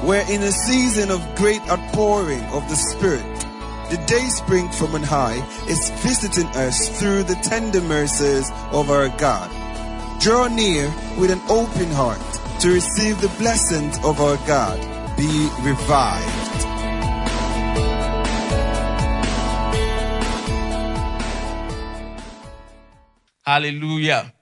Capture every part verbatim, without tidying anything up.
We're in a season of great outpouring of the Spirit. The day spring from on high is visiting us through the tender mercies of our God. Draw near with an open heart to receive the blessings of our God. Be revived. Hallelujah.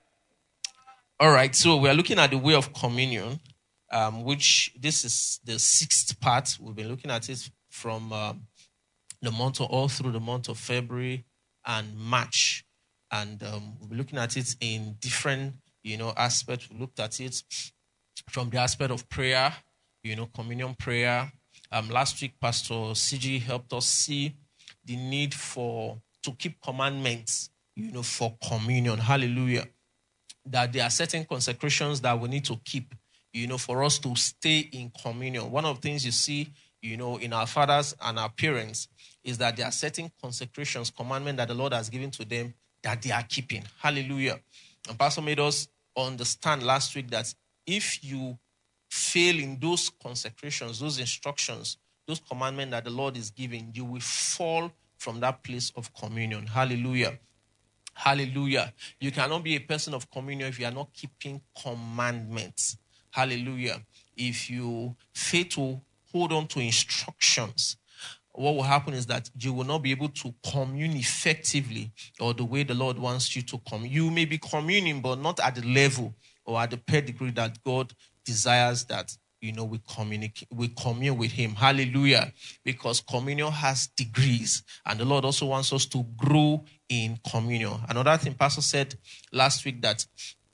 All right, so we are looking at the way of communion, um, which this is the sixth part. We've been looking at it from um, the month of, all through the month of February and March. And um, we'll be looking at it in different, you know, aspects. We looked at it from the aspect of prayer, you know, communion prayer. Um, last week, Pastor C G helped us see the need for to keep commandments, you know, for communion. Hallelujah. That there are certain consecrations that we need to keep, you know, for us to stay in communion. One of the things you see, you know, in our fathers and our parents is that there are certain consecrations, commandments that the Lord has given to them that they are keeping. Hallelujah. And Pastor made us understand last week that if you fail in those consecrations, those instructions, those commandments that the Lord is giving, you will fall from that place of communion. Hallelujah. Hallelujah. You cannot be a person of communion if you are not keeping commandments. Hallelujah. If you fail to hold on to instructions, what will happen is that you will not be able to commune effectively or the way the Lord wants you to commune. You may be communing, but not at the level or at the pedigree that God desires that, you know, we communicate, we commune with him. Hallelujah. Because communion has degrees, and the Lord also wants us to grow in communion. Another thing Pastor said last week, that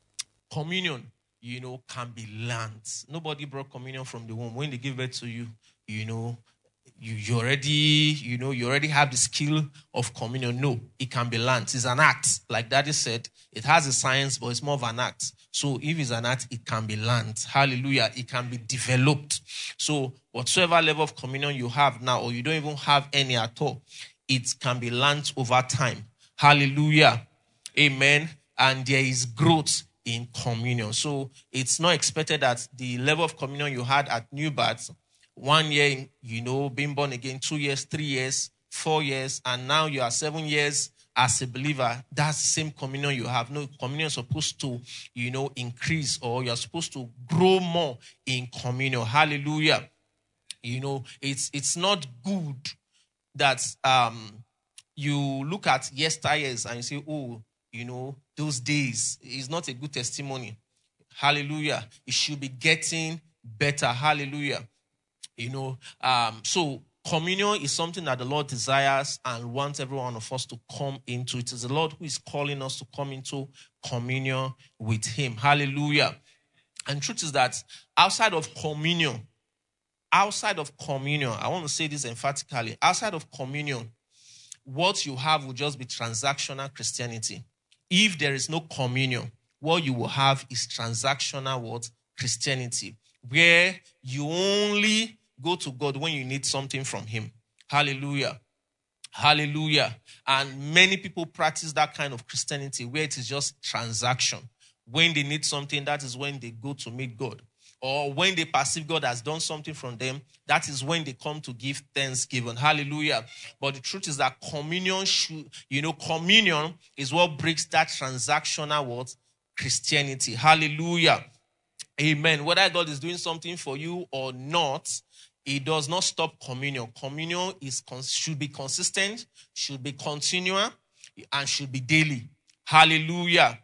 communion, you know, can be learned. Nobody brought communion from the womb. When they give birth to you, you know, you, you already, you know, you already have the skill of communion. No, it can be learned. It's an act. Like Daddy said, it has a science, but it's more of an act. So if it's an act, it can be learned. Hallelujah. It can be developed. So whatsoever level of communion you have now, or you don't even have any at all, it can be learned over time. Hallelujah. Amen. And there is growth in communion. So it's not expected that the level of communion you had at new birth, one year, you know, being born again, two years, three years, four years, and now you are seven years as a believer, that's the same communion you have. No, communion is supposed to, you know, increase, or you're supposed to grow more in communion. Hallelujah. You know, it's it's not good that um you look at yesteryears and you say, oh, you know, those days. It's not a good testimony. Hallelujah. It should be getting better. Hallelujah. You know, um, so communion is something that the Lord desires and wants every one of us to come into. It is the Lord who is calling us to come into communion with him. Hallelujah. And truth is that outside of communion, outside of communion, I want to say this emphatically, outside of communion, what you have will just be transactional Christianity. If there is no communion, what you will have is transactional what? Christianity, where you only go to God when you need something from him. Hallelujah. Hallelujah. And many people practice that kind of Christianity where it is just transaction. When they need something, that is when they go to meet God. Or when they perceive God has done something from them, that is when they come to give thanksgiving. Hallelujah. But the truth is that communion should, you know, communion is what breaks that transactional what? Christianity. Hallelujah. Amen. Whether God is doing something for you or not, it does not stop communion. Communion is should be consistent, should be continual, and should be daily. Hallelujah.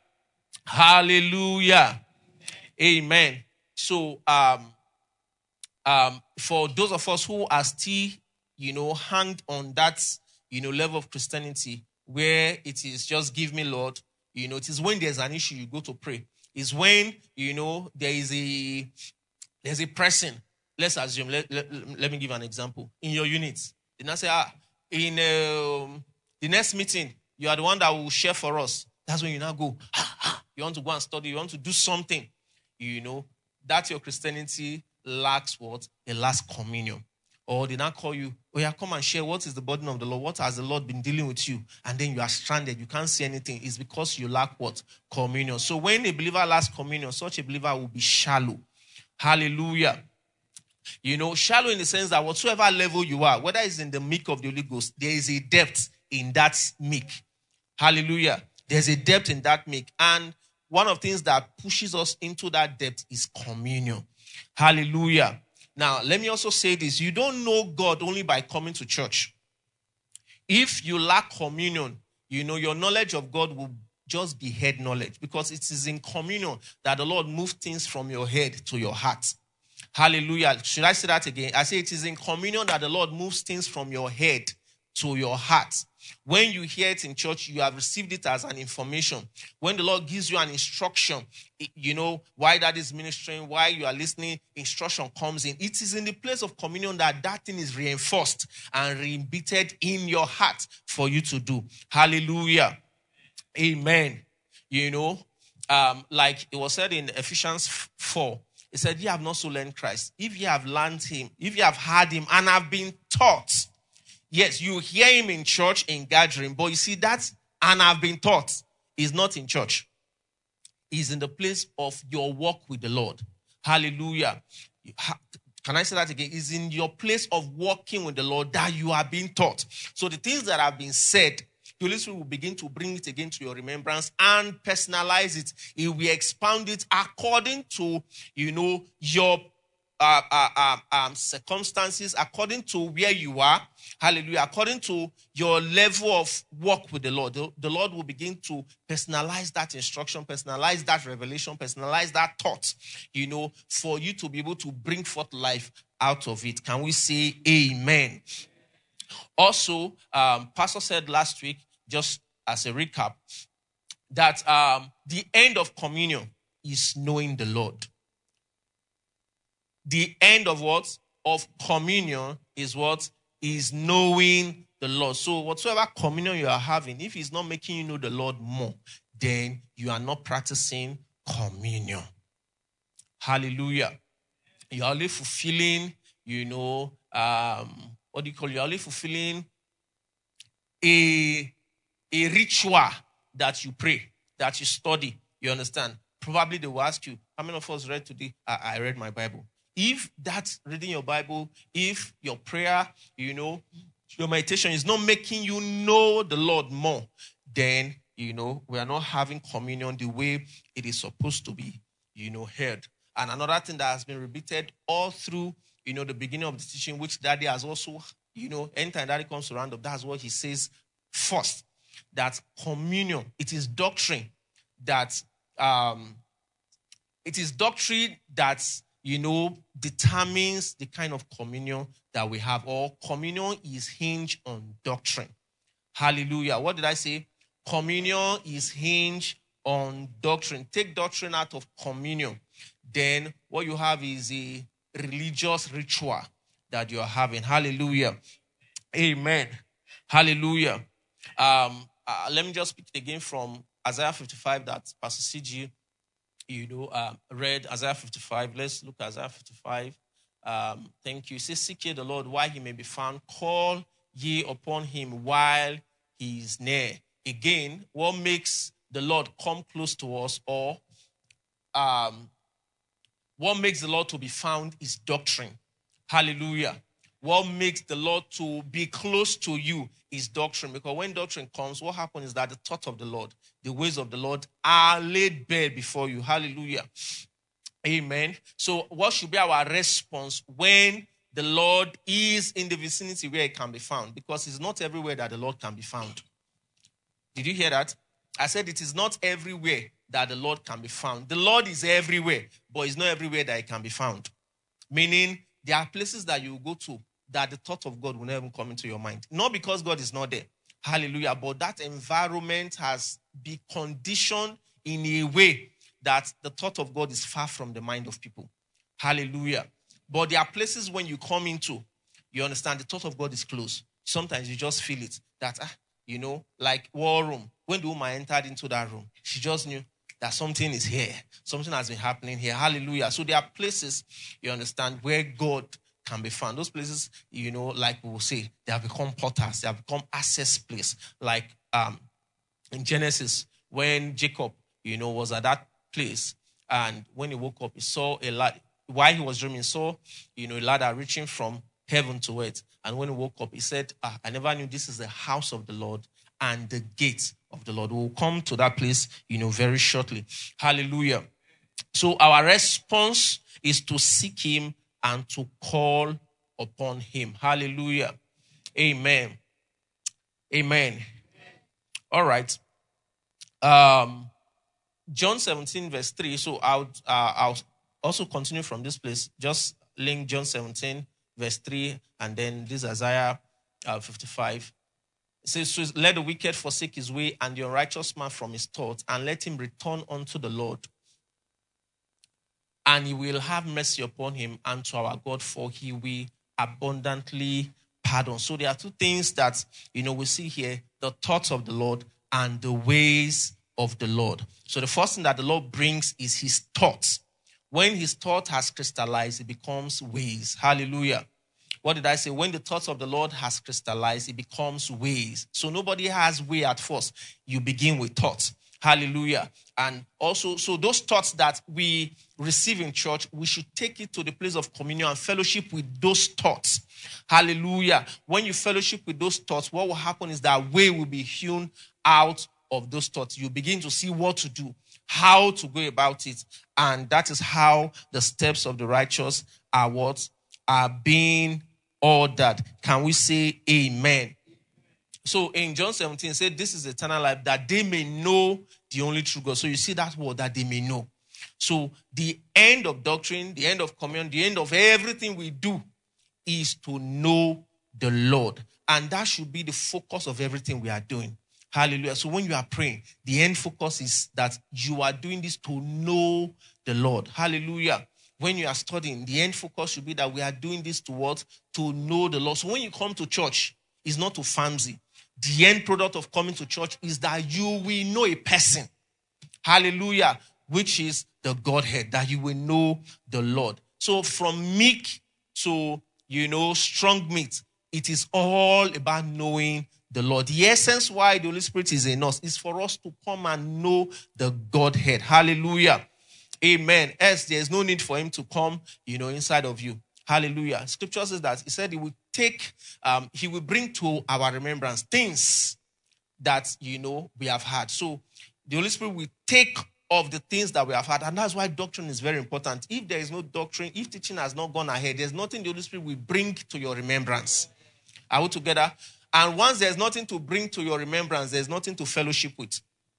Hallelujah. Amen. So, um, um, for those of us who are still, you know, hanged on that, you know, level of Christianity where it is just give me, Lord, you know, it is when there's an issue you go to pray. It's when, you know, there is a, there's a person. Let's assume, let, let, let me give an example. In your units, they now say, ah, in um, the next meeting, you are the one that will share for us. That's when you now go, ah, ah, you want to go and study, you want to do something. You know, that your Christianity lacks what? A last communion. Or they now call you, oh yeah, come and share what is the burden of the Lord. What has the Lord been dealing with you? And then you are stranded. You can't see anything. It's because you lack what? Communion. So when a believer lacks communion, such a believer will be shallow. Hallelujah. You know, shallow in the sense that whatsoever level you are, whether it's in the milk of the Holy Ghost, there is a depth in that milk. Hallelujah. There's a depth in that milk. And one of the things that pushes us into that depth is communion. Hallelujah. Now, let me also say this. You don't know God only by coming to church. If you lack communion, you know, your knowledge of God will just be head knowledge, because it is in communion that the Lord moves things from your head to your heart. Hallelujah. Should I say that again? I say it is in communion that the Lord moves things from your head to your heart. When you hear it in church, you have received it as an information. When the Lord gives you an instruction, you know, why that is ministering, why you are listening, instruction comes in. It is in the place of communion that that thing is reinforced and re-embedded in your heart for you to do. Hallelujah. Amen. You know, um, like it was said in Ephesians four, it said, ye have not so learned Christ. If ye have learned him, if ye have heard him and have been taught. Yes, you hear him in church, in gathering, but you see that and have been taught is not in church. It's in the place of your walk with the Lord. Hallelujah. Can I say that again? It's in your place of walking with the Lord that you are being taught. So the things that have been said, the Holy Spirit will begin to bring it again to your remembrance and personalize it. It will expound it according to, you know, your uh, uh, uh, um, circumstances, according to where you are. Hallelujah. According to your level of work with the Lord, the, the Lord will begin to personalize that instruction, personalize that revelation, personalize that thought, you know, for you to be able to bring forth life out of it. Can we say amen? Also, um, Pastor said last week, just as a recap, that um, the end of communion is knowing the Lord. The end of what? Of communion is what? Is knowing the Lord. So whatsoever communion you are having, if it's not making you know the Lord more, then you are not practicing communion. Hallelujah. You are only fulfilling, you know, um, what do you call it? You are only fulfilling a, a ritual that you pray, that you study. You understand? Probably they will ask you, how many of us read today? I, I read my Bible. If that's reading your Bible, if your prayer, you know, your meditation is not making you know the Lord more, then, you know, we are not having communion the way it is supposed to be, you know, heard. And another thing that has been repeated all through, you know, the beginning of the teaching, which Daddy has also, you know, anytime Daddy comes to round up, that's what he says first, that communion, it is doctrine that, um, it is doctrine that's, you know, determines the kind of communion that we have. Or communion is hinged on doctrine. Hallelujah. What did I say? Communion is hinged on doctrine. Take doctrine out of communion. Then what you have is a religious ritual that you're having. Hallelujah. Amen. Hallelujah. Um, uh, let me just speak again from Isaiah fifty-five that Pastor C G You know, um, read Isaiah fifty-five. Let's look at Isaiah fifty-five. Um, thank you. It says, seek ye the Lord while he may be found. Call ye upon him while he is near. Again, what makes the Lord come close to us, or um, what makes the Lord to be found is doctrine. Hallelujah. What makes the Lord to be close to you is doctrine. Because when doctrine comes, what happens is that the thought of the Lord, the ways of the Lord are laid bare before you. Hallelujah. Amen. So what should be our response when the Lord is in the vicinity where he can be found? Because it's not everywhere that the Lord can be found. Did you hear that? I said it is not everywhere that the Lord can be found. The Lord is everywhere, but it's not everywhere that he can be found. Meaning, there are places that you go to that the thought of God will never come into your mind. Not because God is not there. Hallelujah. But that environment has been conditioned in a way that the thought of God is far from the mind of people. Hallelujah. But there are places when you come into, you understand, the thought of God is close. Sometimes you just feel it. That, ah, you know, like war room. When the woman entered into that room, she just knew that something is here. Something has been happening here. Hallelujah. So there are places, you understand, where God can be found. Those places, you know, like we will say, they have become portals. They have become access place. Like um, in Genesis, when Jacob, you know, was at that place, and when he woke up, he saw a light. while he was dreaming, saw, you know, a ladder reaching from heaven to earth. And when he woke up, he said, ah, I never knew this is the house of the Lord and the gate of the Lord. We'll come to that place, you know, very shortly. Hallelujah. So our response is to seek him and to call upon him. Hallelujah. Amen. Amen. All right. Um, John seventeen, verse three. So I'll, uh, I'll also continue from this place. Just link John seventeen, verse three, and then this Isaiah uh, fifty-five. It says, so let the wicked forsake his way and the unrighteous man from his thoughts, and let him return unto the Lord. And he will have mercy upon him and to our God, for he will abundantly pardon. So there are two things that, you know, we see here, the thoughts of the Lord and the ways of the Lord. So the first thing that the Lord brings is his thoughts. When his thought has crystallized, it becomes ways. Hallelujah. What did I say? When the thoughts of the Lord has crystallized, it becomes ways. So nobody has way at first. You begin with thoughts. Hallelujah. And also, so those thoughts that we receive in church, we should take it to the place of communion and fellowship with those thoughts. Hallelujah. When you fellowship with those thoughts, what will happen is that way will be hewn out of those thoughts. You begin to see what to do, how to go about it. And that is how the steps of the righteous are what? Are being ordered. Can we say amen? So in John seventeen, it said, this is eternal life, that they may know the only true God. So you see that word, that they may know. So the end of doctrine, the end of communion, the end of everything we do is to know the Lord. And that should be the focus of everything we are doing. Hallelujah. So when you are praying, the end focus is that you are doing this to know the Lord. Hallelujah. When you are studying, the end focus should be that we are doing this to what? To know the Lord. So when you come to church, it's not to fancy. The end product of coming to church is that you will know a person. Hallelujah. Which is the Godhead, that you will know the Lord. So from meek to, you know, strong meat, it is all about knowing the Lord. The essence why the Holy Spirit is in us is for us to come and know the Godhead. Hallelujah. Amen. As there is no need for him to come, you know, inside of you. Hallelujah. Scripture says that he said he will take, um, he will bring to our remembrance things that, you know, we have had. So the Holy Spirit will take of the things that we have had. And that's why doctrine is very important. If there is no doctrine, if teaching has not gone ahead, there's nothing the Holy Spirit will bring to your remembrance. Are we together? And once there's nothing to bring to your remembrance, there's nothing to fellowship with.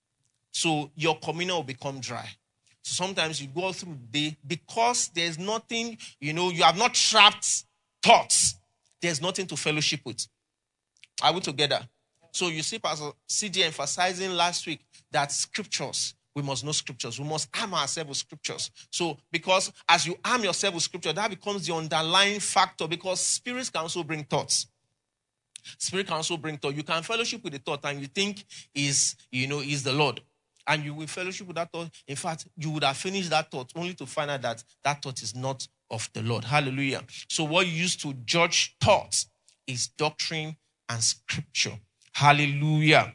So your communion will become dry. Sometimes you go through the day because there's nothing, you know, you have not trapped thoughts. There's nothing to fellowship with. Are we together? So you see Pastor C D emphasizing last week that scriptures, we must know scriptures. We must arm ourselves with scriptures. So because as you arm yourself with scripture, that becomes the underlying factor, because spirits can also bring thoughts. Spirit can also bring thought. You can fellowship with the thought and you think is, you know, is the Lord. And you will fellowship with that thought. In fact, you would have finished that thought only to find out that that thought is not of the Lord. Hallelujah. So what you use to judge thoughts is doctrine and scripture. Hallelujah.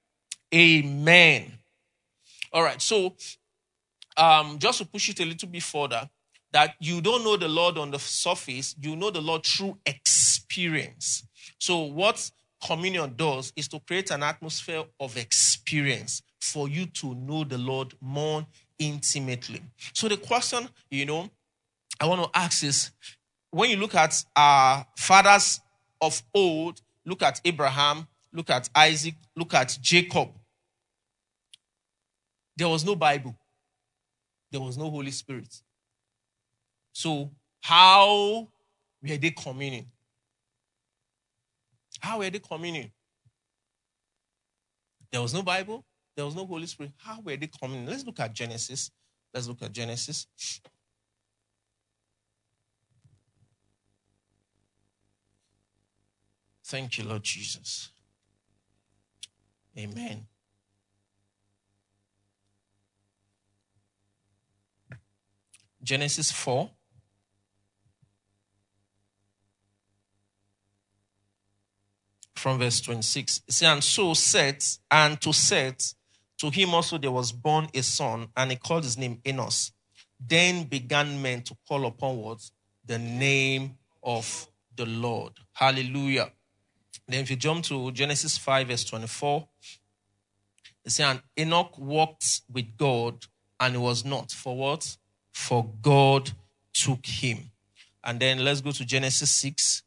Amen. All right. So um, just to push it a little bit further, that you don't know the Lord on the surface, you know the Lord through experience. So what communion does is to create an atmosphere of experience for you to know the Lord more intimately. So the question, you know, I want to ask is, when you look at our fathers of old, look at Abraham, look at Isaac, look at Jacob, there was no Bible. There was no Holy Spirit. So how were they communing? How were they communing? There was no Bible. There was no Holy Spirit. How were they communing? Let's look at Genesis. Let's look at Genesis. Thank you, Lord Jesus. Amen. Genesis four. From verse twenty-six. It says, and so Seth, and to Seth, to him also there was born a son, and he called his name Enos. Then began men to call upon what? The name of the Lord. Hallelujah. Then if you jump to Genesis five verse twenty-four, it says, and Enoch walked with God, and it was not. For what? For God took him. And then let's go to Genesis six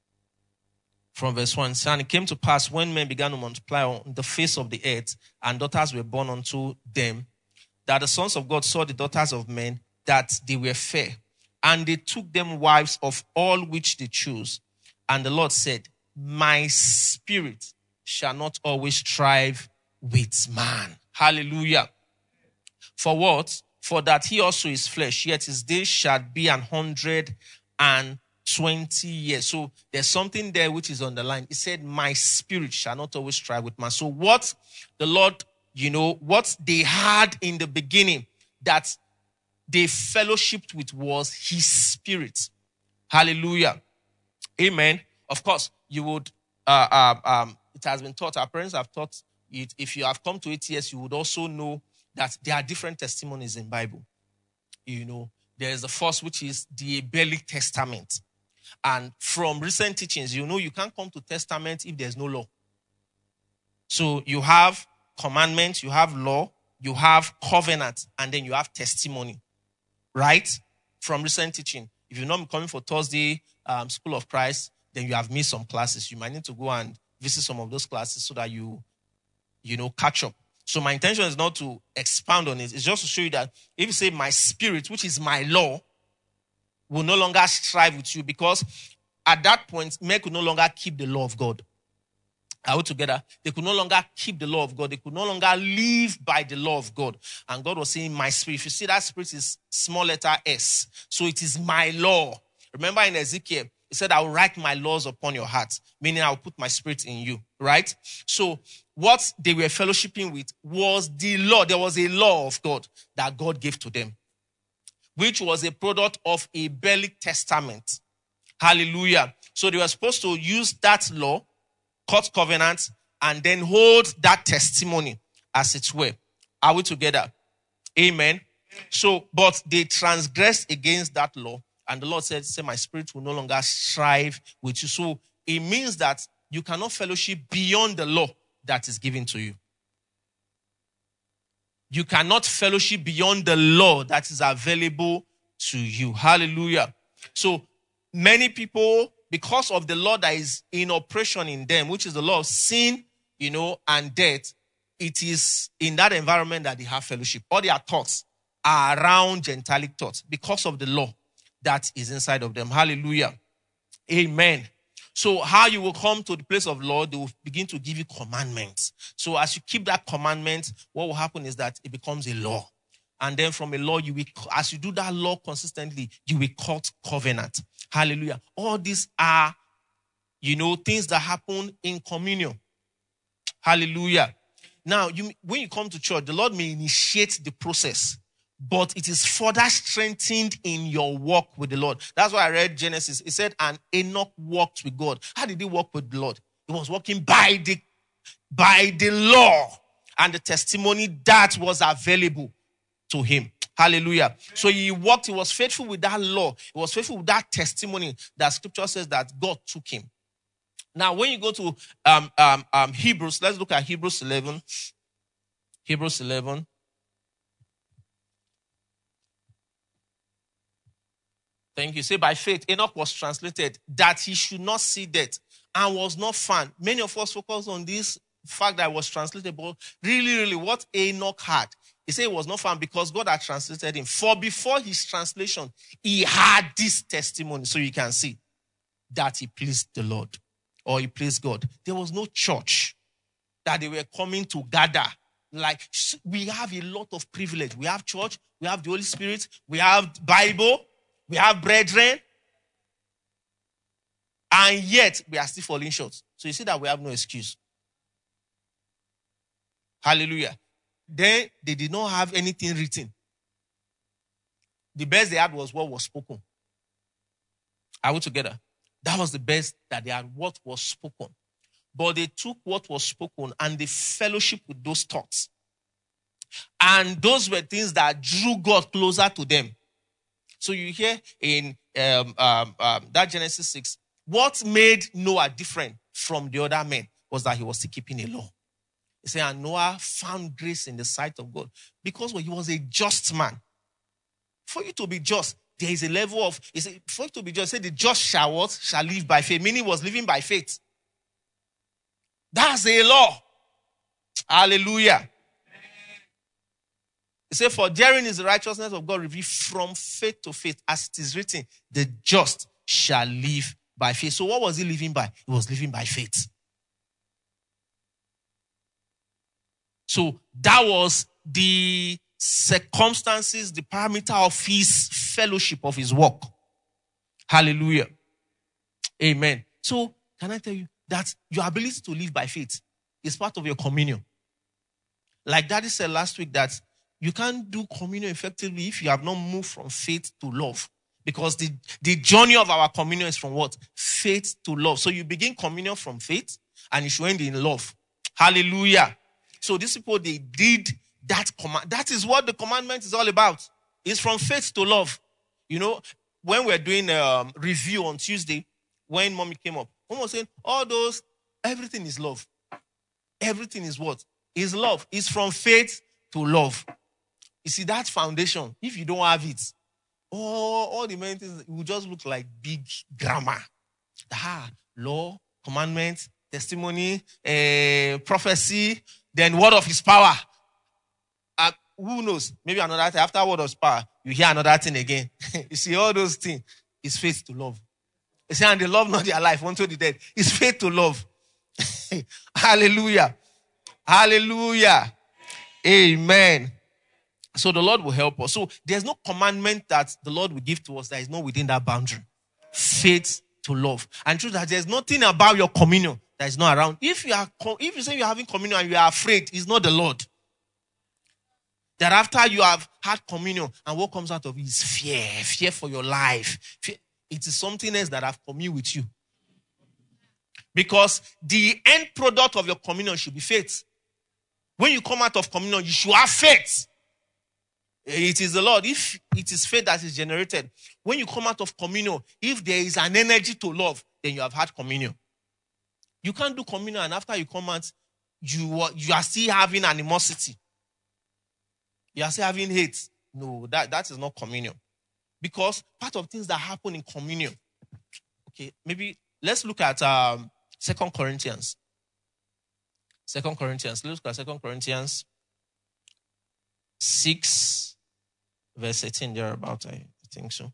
from verse one. And it came to pass when men began to multiply on the face of the earth, and daughters were born unto them, that the sons of God saw the daughters of men, that they were fair. And they took them wives of all which they chose. And the Lord said, my spirit shall not always strive with man. Hallelujah. For what? For that he also is flesh, yet his days shall be an hundred and twenty years. So there's something there which is on the line. He said, my spirit shall not always strive with man. So what the Lord, you know, what they had in the beginning that they fellowshiped with was his spirit. Hallelujah. Amen. Of course, you would, uh, uh, um, it has been taught, our parents have taught it. If you have come to A T S, you would also know that there are different testimonies in Bible. You know, there is the first, which is the Abelic Testament. And from recent teachings, you know, you can't come to testament if there's no law. So you have commandments, you have law, you have covenant, and then you have testimony. Right? From recent teaching. If you're not coming for Thursday um, School of Christ, then you have missed some classes. You might need to go and visit some of those classes so that you, you know, catch up. So my intention is not to expound on it. It's just to show you that if you say my spirit, which is my law, will no longer strive with you, because at that point, men could no longer keep the law of God. Are we together? They could no longer keep the law of God. They could no longer live by the law of God. And God was saying, my spirit. If you see that spirit is small letter S. So it is my law. Remember in Ezekiel, he said, I will write my laws upon your heart, meaning I will put my spirit in you. Right? So what they were fellowshipping with was the law. There was a law of God that God gave to them, which was a product of a Abelic Testament. Hallelujah. So they were supposed to use that law, cut covenant, and then hold that testimony as it were. Are we together? Amen. So, but they transgressed against that law, and the Lord said, say, my spirit will no longer strive with you. So it means that you cannot fellowship beyond the law that is given to you. You cannot fellowship beyond the law that is available to you. Hallelujah. So many people, because of the law that is in operation in them, which is the law of sin, you know, and death, it is in that environment that they have fellowship. All their thoughts are around Gentilic thoughts because of the law that is inside of them. Hallelujah. Amen. So how you will come to the place of law, they will begin to give you commandments. So as you keep that commandment, what will happen is that it becomes a law. And then from a law, you will, as you do that law consistently, you will cut covenant. Hallelujah. All these are, you know, things that happen in communion. Hallelujah. Now, you, when you come to church, the Lord may initiate the process, but it is further strengthened in your walk with the Lord. That's why I read Genesis. It said, and Enoch walked with God. How did he walk with the Lord? He was walking by the, by the law and the testimony that was available to him. Hallelujah. So he walked, he was faithful with that law. He was faithful with that testimony that scripture says that God took him. Now, when you go to um, um, um, Hebrews, let's look at Hebrews eleven. Hebrews eleven. Thank you. Say, by faith, Enoch was translated that he should not see death and was not found. Many of us focus on this fact that it was translated, but really, really, what Enoch had, he said it was not found because God had translated him. For before his translation, he had this testimony. So you can see that he pleased the Lord or he pleased God. There was no church that they were coming to gather. Like, we have a lot of privilege. We have church, we have the Holy Spirit, we have Bible, we have brethren, and yet we are still falling short. So you see that we have no excuse. Hallelujah. Then they did not have anything written. The best they had was what was spoken. Are we together? That was the best that they had, what was spoken. But they took what was spoken and they fellowship with those thoughts. And those were things that drew God closer to them. So you hear in um, um, um, that Genesis six, what made Noah different from the other men was that he was still keeping a law. He said, and Noah found grace in the sight of God because well, he was a just man. For you to be just, there is a level of, he said, for you to be just, say the just shall what? Shall live by faith. Meaning he was living by faith. That's a law. Hallelujah. He said, for therein is the righteousness of God revealed from faith to faith, as it is written, the just shall live by faith. So what was he living by? He was living by faith. So that was the circumstances, the parameter of his fellowship, of his work. Hallelujah. Amen. So can I tell you that your ability to live by faith is part of your communion? Like Daddy said last week, that you can't do communion effectively if you have not moved from faith to love. Because the, the journey of our communion is from what? Faith to love. So you begin communion from faith and you should end in love. Hallelujah. So these people, they did that command. That is what the commandment is all about. It's from faith to love. You know, when we're doing a um, review on Tuesday, when mommy came up, mom was saying, all those, everything is love. Everything is what? Is love. It's from faith to love. You see, that foundation, if you don't have it, all, all the many things, it will just look like big grammar. Ah, law, commandment, testimony, uh, prophecy, then word of his power. Uh, who knows? Maybe another thing. After word of his power, you hear another thing again. You see, all those things is faith to love. You see, and they love not their life unto the death. It's faith to love. Hallelujah. Hallelujah. Amen. So the Lord will help us. So there's no commandment that the Lord will give to us that is not within that boundary. Faith to love. And true that there's nothing about your communion that is not around. If you are, if you say you're having communion and you are afraid, it's not the Lord. That after you have had communion and what comes out of it is fear. Fear for your life. Fear. It is something else that have communed with you. Because the end product of your communion should be faith. When you come out of communion, you should have faith. It is the Lord. If it is faith that is generated, when you come out of communion, if there is an energy to love, then you have had communion. You can't do communion and after you come out, you are, you are still having animosity. You are still having hate. No, that, that is not communion. Because part of things that happen in communion. Okay, maybe let's look at um, Second Corinthians. Second Corinthians. Let's look at Second Corinthians six, verse eighteen, thereabout, I think so.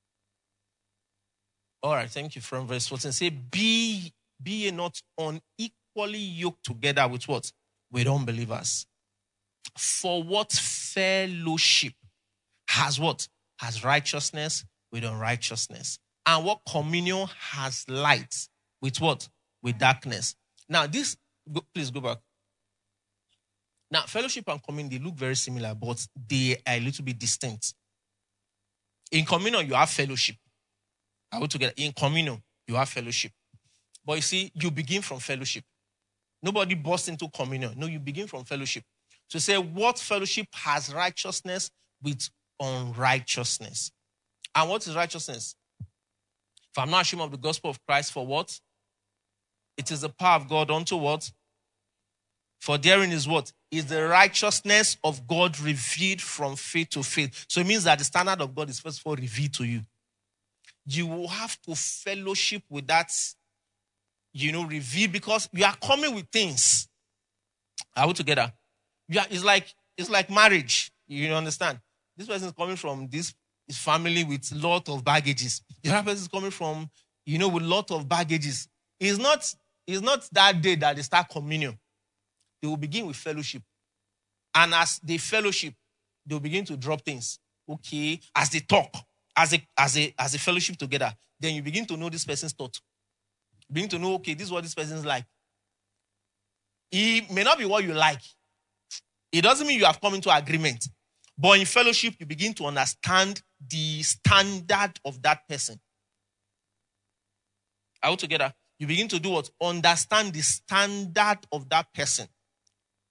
All right, thank you. From verse fourteen, say, be, be ye not unequally yoked together with what? With unbelievers. For what fellowship has what? Has righteousness with unrighteousness. And what communion has light with what? With darkness. Now, this, go, please go back. Now, fellowship and communion, they look very similar, but they are a little bit distinct. In communion, you have fellowship. Are we together? In communion, you have fellowship. But you see, you begin from fellowship. Nobody bursts into communion. No, you begin from fellowship. So say, what fellowship has righteousness with unrighteousness? And what is righteousness? If I'm not ashamed of the gospel of Christ, for what? It is the power of God unto what? For therein is what? Is the righteousness of God revealed from faith to faith. So it means that the standard of God is first of all revealed to you. You will have to fellowship with that, you know, revealed, because you are coming with things. Are we together? You are, it's like it's like marriage. You understand? This person is coming from this family with a lot of baggages. The other person is coming from, you know, with a lot of baggages. It's not, it's not that day that they start communion. They will begin with fellowship. And as they fellowship, they will begin to drop things. Okay. As they talk, as a, as a, as a fellowship together, then you begin to know this person's thought. You begin to know, okay, this is what this person's like. It may not be what you like. It doesn't mean you have come into agreement. But in fellowship, you begin to understand the standard of that person. Are we together? You begin to do what? Understand the standard of that person.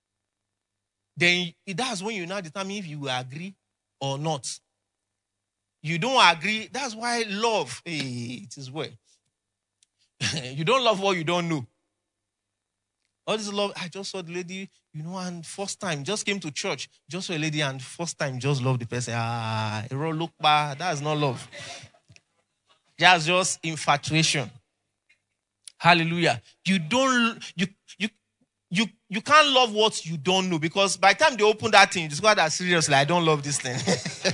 Then that's when you now determine if you will agree or not. You don't agree. That's why love, hey, it is well. You don't love what you don't know. All this love, I just saw the lady, you know, and first time, just came to church, just saw a lady and first time just loved the person. Ah, look bad. That's not love. That's just infatuation. Hallelujah. You don't, you, you, you, you can't love what you don't know, because by the time they open that thing, you discover that seriously, I don't love this thing.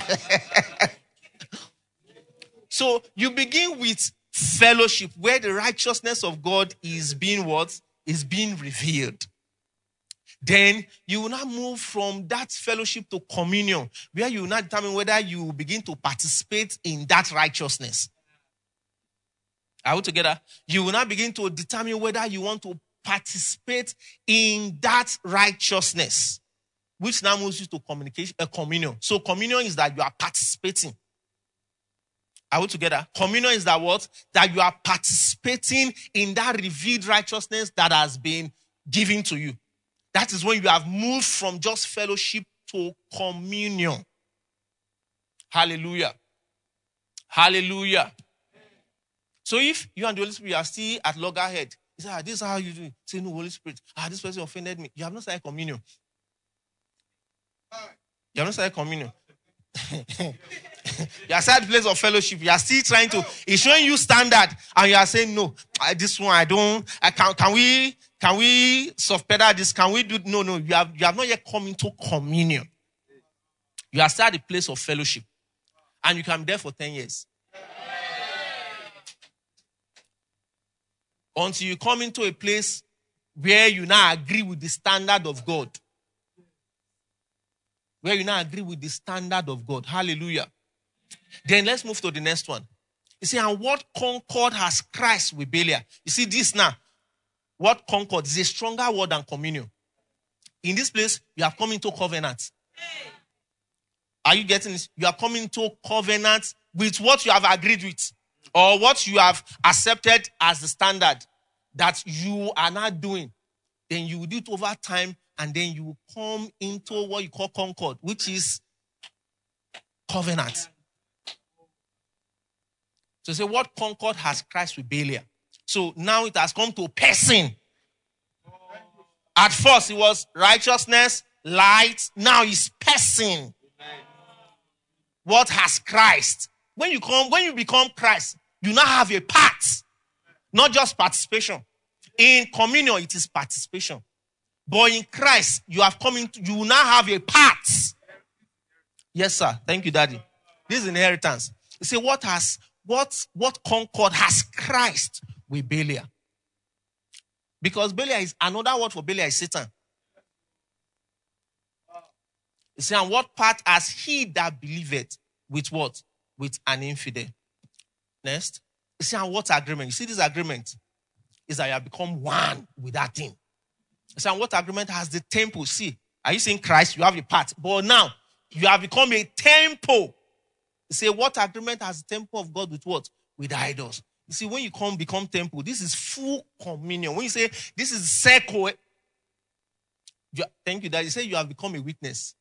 So you begin with fellowship, where the righteousness of God is being what? Is being revealed. Then you will now move from that fellowship to communion, where you will now determine whether you begin to participate in that righteousness. Are we together? You will now begin to determine whether you want to participate in that righteousness, which now moves you to communication, uh, communion. So communion is that you are participating. Are we together? Communion is that what? That you are participating in that revealed righteousness that has been given to you. That is when you have moved from just fellowship to communion. Hallelujah. Hallelujah. So if you and the Holy Spirit are still at loggerhead, you say, ah, this is how you do it. Say, no, Holy Spirit. Ah, this person offended me. You have not started communion. You have not started communion. You are still at the place of fellowship. You are still trying to, it's showing you standard, and you are saying, no, I, this one I don't, I can, can we, can we soft pedal this? Can we do, no, no, you have, you have not yet come into communion. You are still at the place of fellowship, and you can be there for ten years. Until you come into a place where you now agree with the standard of God. Where you now agree with the standard of God. Hallelujah. Then let's move to the next one. You see, and what concord has Christ with Belial? You see this now. What concord is a stronger word than communion. In this place, you have come into covenant. Are you getting this? You are coming into covenant with what you have agreed with, or what you have accepted as the standard that you are not doing. Then you will do it over time, and then you will come into what you call concord, which is covenant. So say, what concord has Christ with Belial? So now it has come to person. At first it was righteousness, light. Now it's person. What has Christ? When you come, when you become Christ, you now have a part, not just participation. In communion, it is participation. But in Christ, you have come into, you now have a part. Yes, sir. Thank you, Daddy. This is inheritance. You say, what has, what, what concord has Christ with Belial? Because Belial is, another word for Belial is Satan. You see, and what part has he that believeth with what? With an infidel. Next. You see, and what agreement? You see this agreement? Is that you have become one with that thing. You see, and what agreement has the temple? See, are you seeing Christ? You have a part. But now, you have become a temple. You say, what agreement has the temple of God with what? With idols. You see, when you come become temple, this is full communion. When you say, this is circle, you, thank you, Daddy. You say you have become a witness.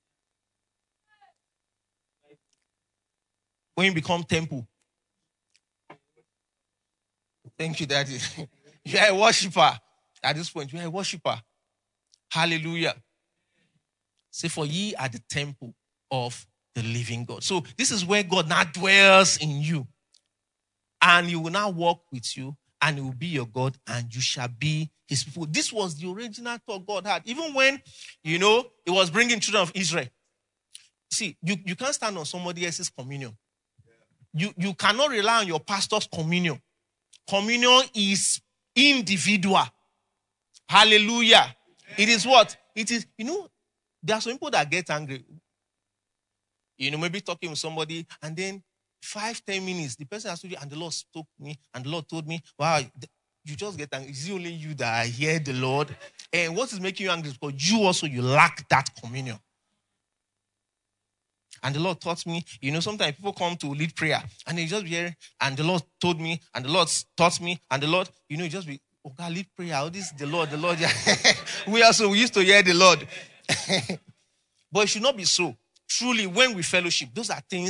When you become temple. Thank you, Daddy. You are a worshiper. At this point, you are a worshiper. Hallelujah. Say, for ye are the temple of the living God. So this is where God now dwells in you. And he will now walk with you, and he will be your God, and you shall be his people. This was the original thought God had. Even when, you know, he was bringing children of Israel. See, you, you can't stand on somebody else's communion. You, you cannot rely on your pastor's communion. Communion is individual. Hallelujah. It is what? It is, you know, there are some people that get angry. You know, maybe talking with somebody, and then five, ten minutes, the person has told you, and the Lord spoke to me, and the Lord told me, wow, you just get angry. Is it only you that hear the Lord? And what is making you angry is because you also, you lack that communion. And the Lord taught me, you know, sometimes people come to lead prayer, and they just be hearing, and the Lord told me, and the Lord taught me, and the Lord, you know, just be, oh God, lead prayer. Oh, this is the Lord, the Lord. we also, we used to hear the Lord. But it should not be so. Truly, when we fellowship, those are things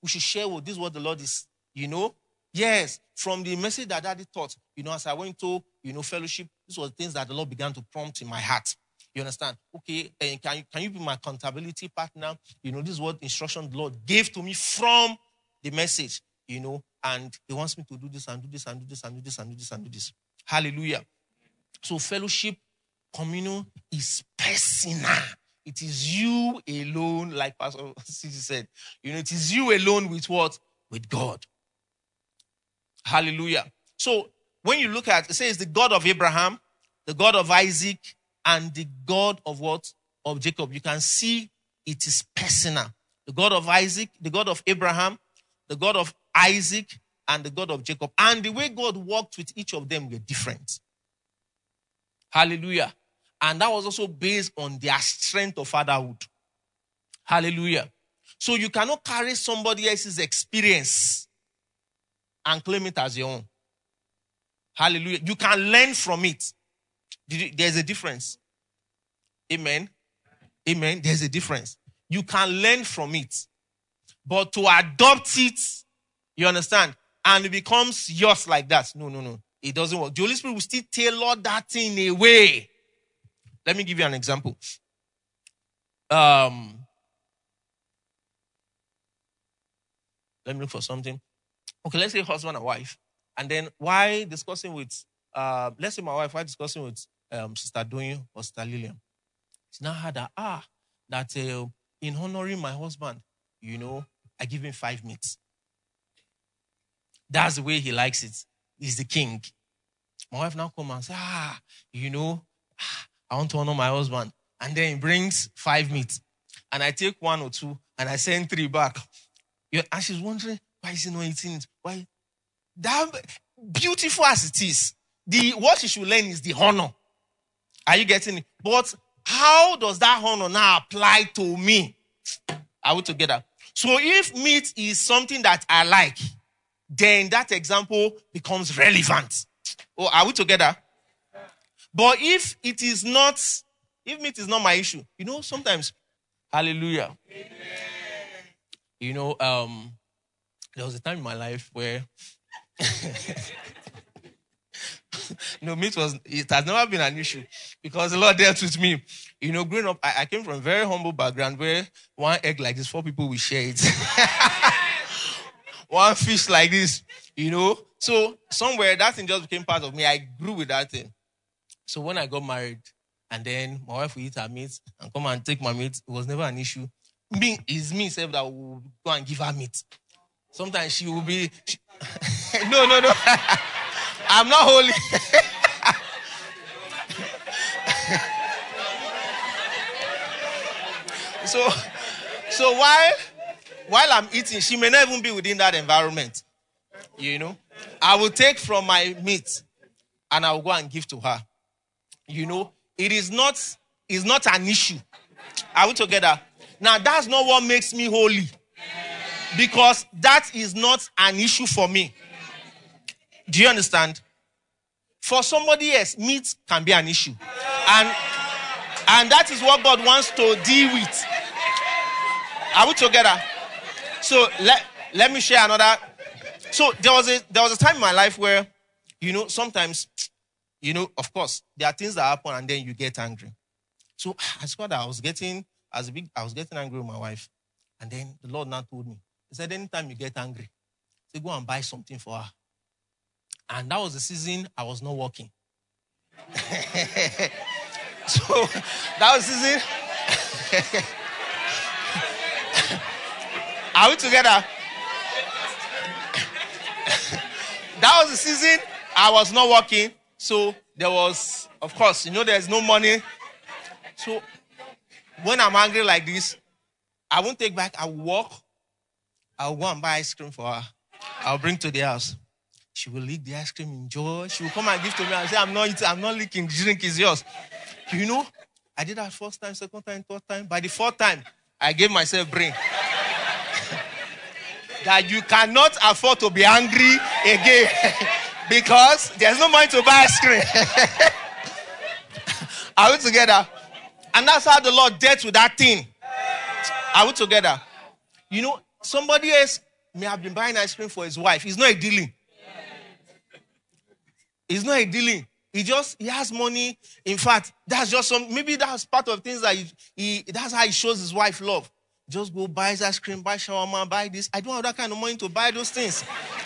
we should share what this is what the Lord is, you know. Yes, from the message that Daddy taught, you know, as I went to, you know, fellowship, this was things that the Lord began to prompt in my heart. You understand? Okay, and can you, can you be my accountability partner? You know, this is what instruction the Lord gave to me from the message, you know, and He wants me to do this and do this and do this and do this and do this and do this. Hallelujah. So fellowship, communion is personal. It is you alone, like Pastor Cici said. You know, it is you alone with what? With God. Hallelujah. So when you look at it, it says the God of Abraham, the God of Isaac, and the God of what? Of Jacob. You can see it is personal. The God of Isaac, the God of Abraham, the God of Isaac, and the God of Jacob. And the way God worked with each of them were different. Hallelujah. And that was also based on their strength of fatherhood. Hallelujah. So you cannot carry somebody else's experience and claim it as your own. Hallelujah. You can learn from it. There's a difference. Amen. Amen. There's a difference. You can learn from it. But to adopt it, you understand, and it becomes yours like that. No, no, no. It doesn't work. The Holy Spirit will still tailor that thing in a way. Let me give you an example. Um, let me look for something. Okay, let's say husband and wife. And then why discussing with, uh, let's say my wife, why discussing with um, Sister Doyin or Sister Lillian? She now had that, ah, that uh, in honoring my husband, you know, I give him five meats. That's the way he likes it. He's the king. My wife now comes and says, ah, you know, I want to honor my husband. And then he brings five meats. And I take one or two and I send three back. And she's wondering, why is he not eating it? Why? That, beautiful as it is, the what you should learn is the honor. Are you getting it? But how does that honor now apply to me? Are we together? So if meat is something that I like, then that example becomes relevant. Oh, are we together? But if it is not, if meat is not my issue, you know, sometimes, hallelujah. Amen. You know, um, there was a time in my life where, no, meat was, it has never been an issue because the Lord dealt with me. You know, growing up, I, I came from a very humble background where one egg like this, four people will share it. One fish like this, you know. So somewhere that thing just became part of me. I grew with that thing. So when I got married, and then my wife would eat her meat and come and take my meat, it was never an issue. Me, it's me self that will go and give her meat. Sometimes she will be, she, no, no, no. I'm not holy. so, so while, while I'm eating, she may not even be within that environment. You know, I will take from my meat and I will go and give to her. You know, it is not, it's not an issue. Are we together? Now, that's not what makes me holy. Because that is not an issue for me. Do you understand? For somebody else, meat can be an issue. And, and that is what God wants to deal with. Are we together? So, let, let me share another. So, there was a, there was a time in my life where, you know, sometimes, you know, of course, there are things that happen and then you get angry. So, I saw that I was getting, as a big, I was getting angry with my wife. And then the Lord now told me, He said, anytime you get angry, say, go and buy something for her. And that was the season I was not working. So, that was the season. Are we together? That was the season I was not working. So, there was, of course, you know, there's no money. So, when I'm angry like this, I won't take back. I will walk. I'll go and buy ice cream for her. I'll bring to the house. She will lick the ice cream in joy. She will come and give to me and say, I'm not eating, I'm not licking. The drink is yours. You know, I did that first time, second time, third time. By the fourth time, I gave myself brain. That you cannot afford to be angry again. Because there's no money to buy ice cream. Are we together? And that's how the Lord dealt with that thing. Are we together? You know, somebody else may have been buying ice cream for his wife. It's not a dealing. It's not a dealing. He just, he has money. In fact, that's just some, maybe that's part of things that he, he that's how he shows his wife love. Just go buy his ice cream, buy shawarma, buy this. I don't have that kind of money to buy those things.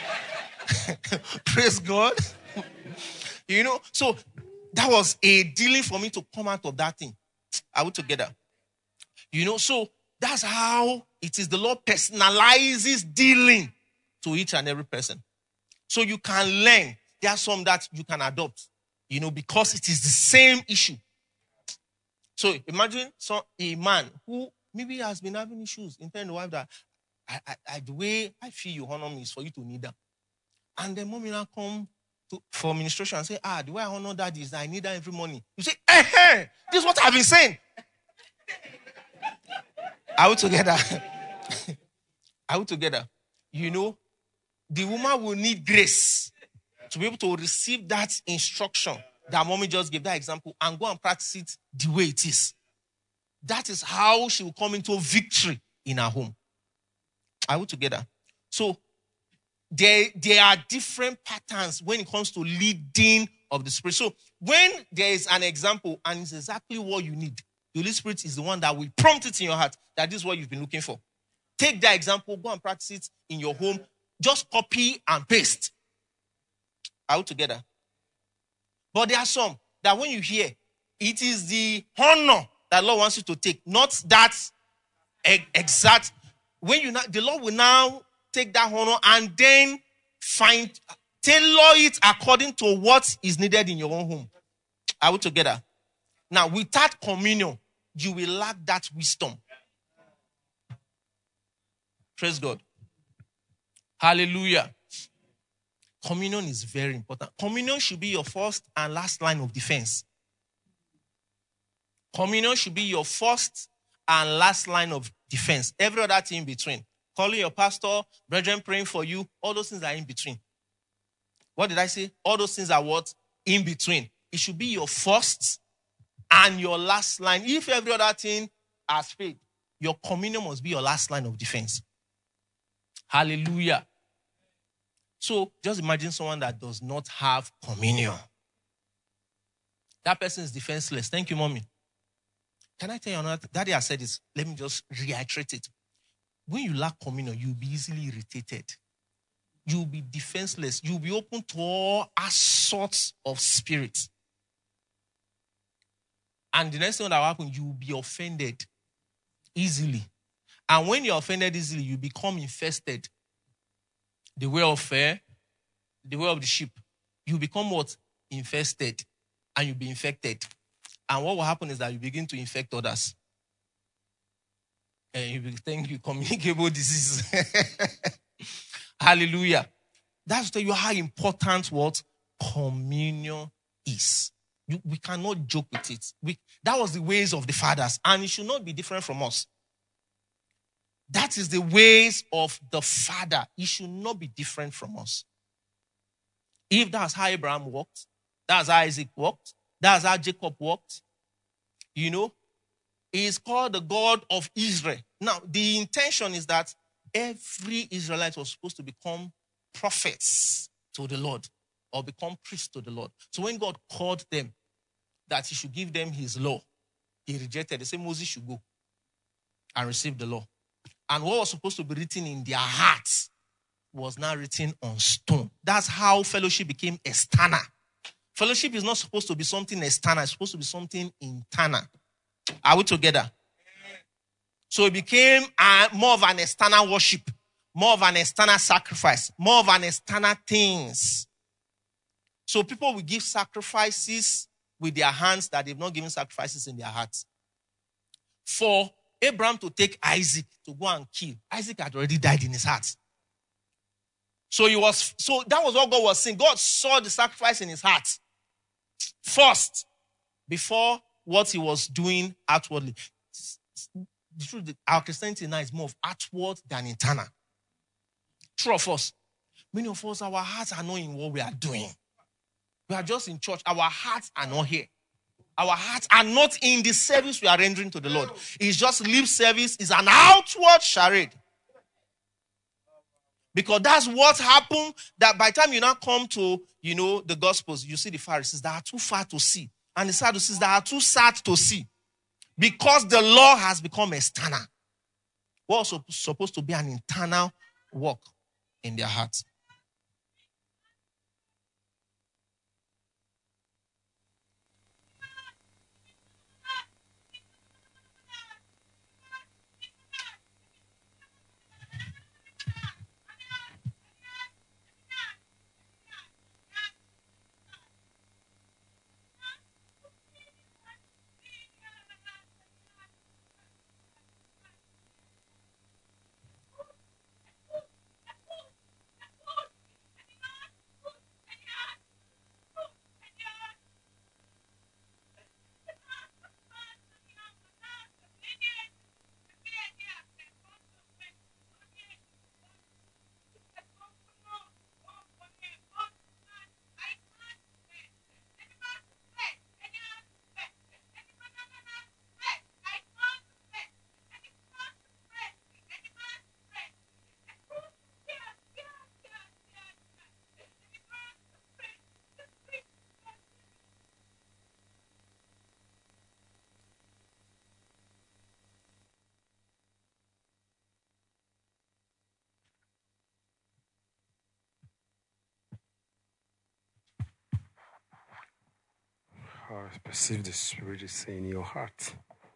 Praise God. You know, so that was a dealing for me to come out of that thing. Are we together? You know, so that's how it is. The Lord personalizes dealing to each and every person. So you can learn. There are some that you can adopt, you know, because it is the same issue. So imagine some, a man who maybe has been having issues in telling the wife that I, I, I, the way I feel you honor me is for you to kneel down. And the moment I come to, for ministration and say, ah, the way I honor that is that I need that every morning. You say, eh, eh, this is what I've been saying. Are we together? Are we together? You know, the woman will need grace to be able to receive that instruction that mommy just gave, that example, and go and practice it the way it is. That is how she will come into victory in her home. Are we together? So, there, there are different patterns when it comes to leading of the Spirit. So, when there is an example and it's exactly what you need, the Holy Spirit is the one that will prompt it in your heart that this is what you've been looking for. Take that example, go and practice it in your home. Just copy and paste. Are we together? But there are some that when you hear, it is the honor that Lord wants you to take, not that exact. When you not, the Lord will now take that honor and then find, tailor it according to what is needed in your own home. Are we together? Now, without communion, you will lack that wisdom. Praise God. Hallelujah. Communion is very important. Communion should be your first and last line of defense. Communion should be your first and last line of defense. Every other thing in between. Calling your pastor, brethren praying for you, all those things are in between. What did I say? All those things are what? In between. It should be your first and your last line. If every other thing has failed, your communion must be your last line of defense. Hallelujah. So just imagine someone that does not have communion. That person is defenseless. Thank you, mommy. Can I tell you another? Daddy has said this. Let me just reiterate it. When you lack communion, you'll be easily irritated. You'll be defenseless. You'll be open to all sorts of spirits. And the next thing that will happen, you'll be offended easily. And when you're offended easily, you become infested. The way of fair, the way of the sheep. You become what? Infested. And you'll be infected. And what will happen is that you begin to infect others. And you will think you communicable disease. Hallelujah. That's to tell you how important what communion is. You, we cannot joke with it. We, that was the ways of the fathers. And it should not be different from us. That is the ways of the Father. It should not be different from us. If that's how Abraham walked, that's how Isaac walked, that's how Jacob walked, you know, he is called the God of Israel. Now, the intention is that every Israelite was supposed to become prophets to the Lord or become priests to the Lord. So when God called them that he should give them his law, he rejected. They said Moses should go and receive the law. And what was supposed to be written in their hearts was now written on stone. That's how fellowship became external. Fellowship is not supposed to be something external. It's supposed to be something internal. Are we together? So it became uh, more of an external worship, more of an external sacrifice, more of an external things. So people will give sacrifices with their hands that they've not given sacrifices in their hearts. For Abraham to take Isaac to go and kill, Isaac had already died in his heart. So he was. So that was what God was saying. God saw the sacrifice in his heart first, before what he was doing outwardly. The truth, our Christianity now is more of outward than internal. True of us. Many of us, our hearts are not in what we are doing. We are just in church. Our hearts are not here. Our hearts are not in the service we are rendering to the Lord. It's just lip service. It's an outward charade. Because that's what happened, that by the time you now come to, you know, the Gospels, you see the Pharisees that are too far to see. And the Sadducees that are too sad to see. Because the law has become external. What's supposed to be an internal work in their hearts. I perceive the Spirit is saying, your heart.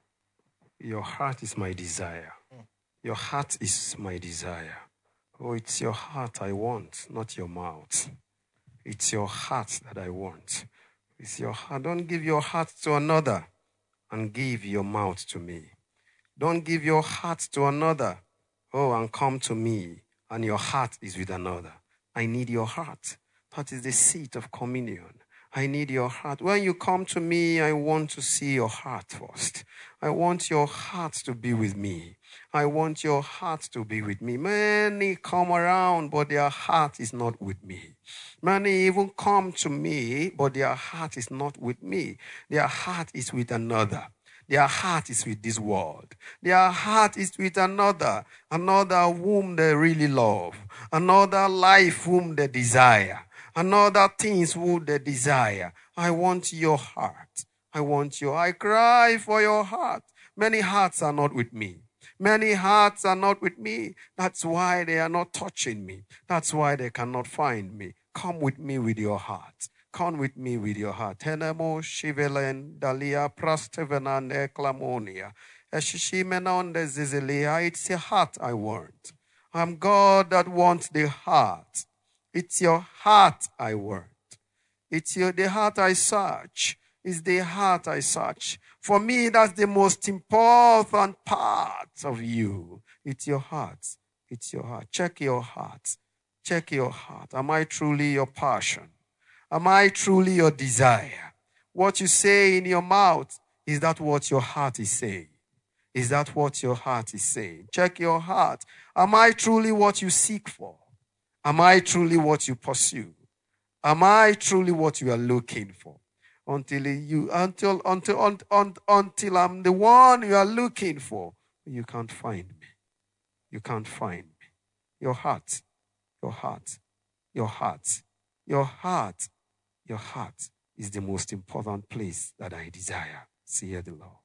Your heart is my desire. Your heart is my desire. Oh, it's your heart I want, not your mouth. It's your heart that I want. It's your heart. Don't give your heart to another and give your mouth to me. Don't give your heart to another. Oh, and come to me, and your heart is with another. I need your heart. That is the seat of communion. I need your heart. When you come to me, I want to see your heart first. I want your heart to be with me. I want your heart to be with me. Many come around, but their heart is not with me. Many even come to me, but their heart is not with me. Their heart is with another. Their heart is with this world. Their heart is with another. Another whom they really love. Another life whom they desire. Another things who they desire. I want your heart. I want your, I cry for your heart. Many hearts are not with me. Many hearts are not with me. That's why they are not touching me. That's why they cannot find me. Come with me with your heart. Come with me with your heart. Tenemo shivelen dalia prastevenan eklamonia. Eshishimenon de zizilia. It's a heart I want. I'm God that wants the heart. It's your heart I want. It's your, the heart I search. It's the heart I search. For me, that's the most important part of you. It's your heart. It's your heart. Check your heart. Check your heart. Am I truly your passion? Am I truly your desire? What you say in your mouth, is that what your heart is saying? Is that what your heart is saying? Check your heart. Am I truly what you seek for? Am I truly what you pursue? Am I truly what you are looking for? Until you, until, until, until, until I'm the one you are looking for, you can't find me. You can't find me. Your heart, your heart, your heart, your heart, your heart is the most important place that I desire. See here the Lord.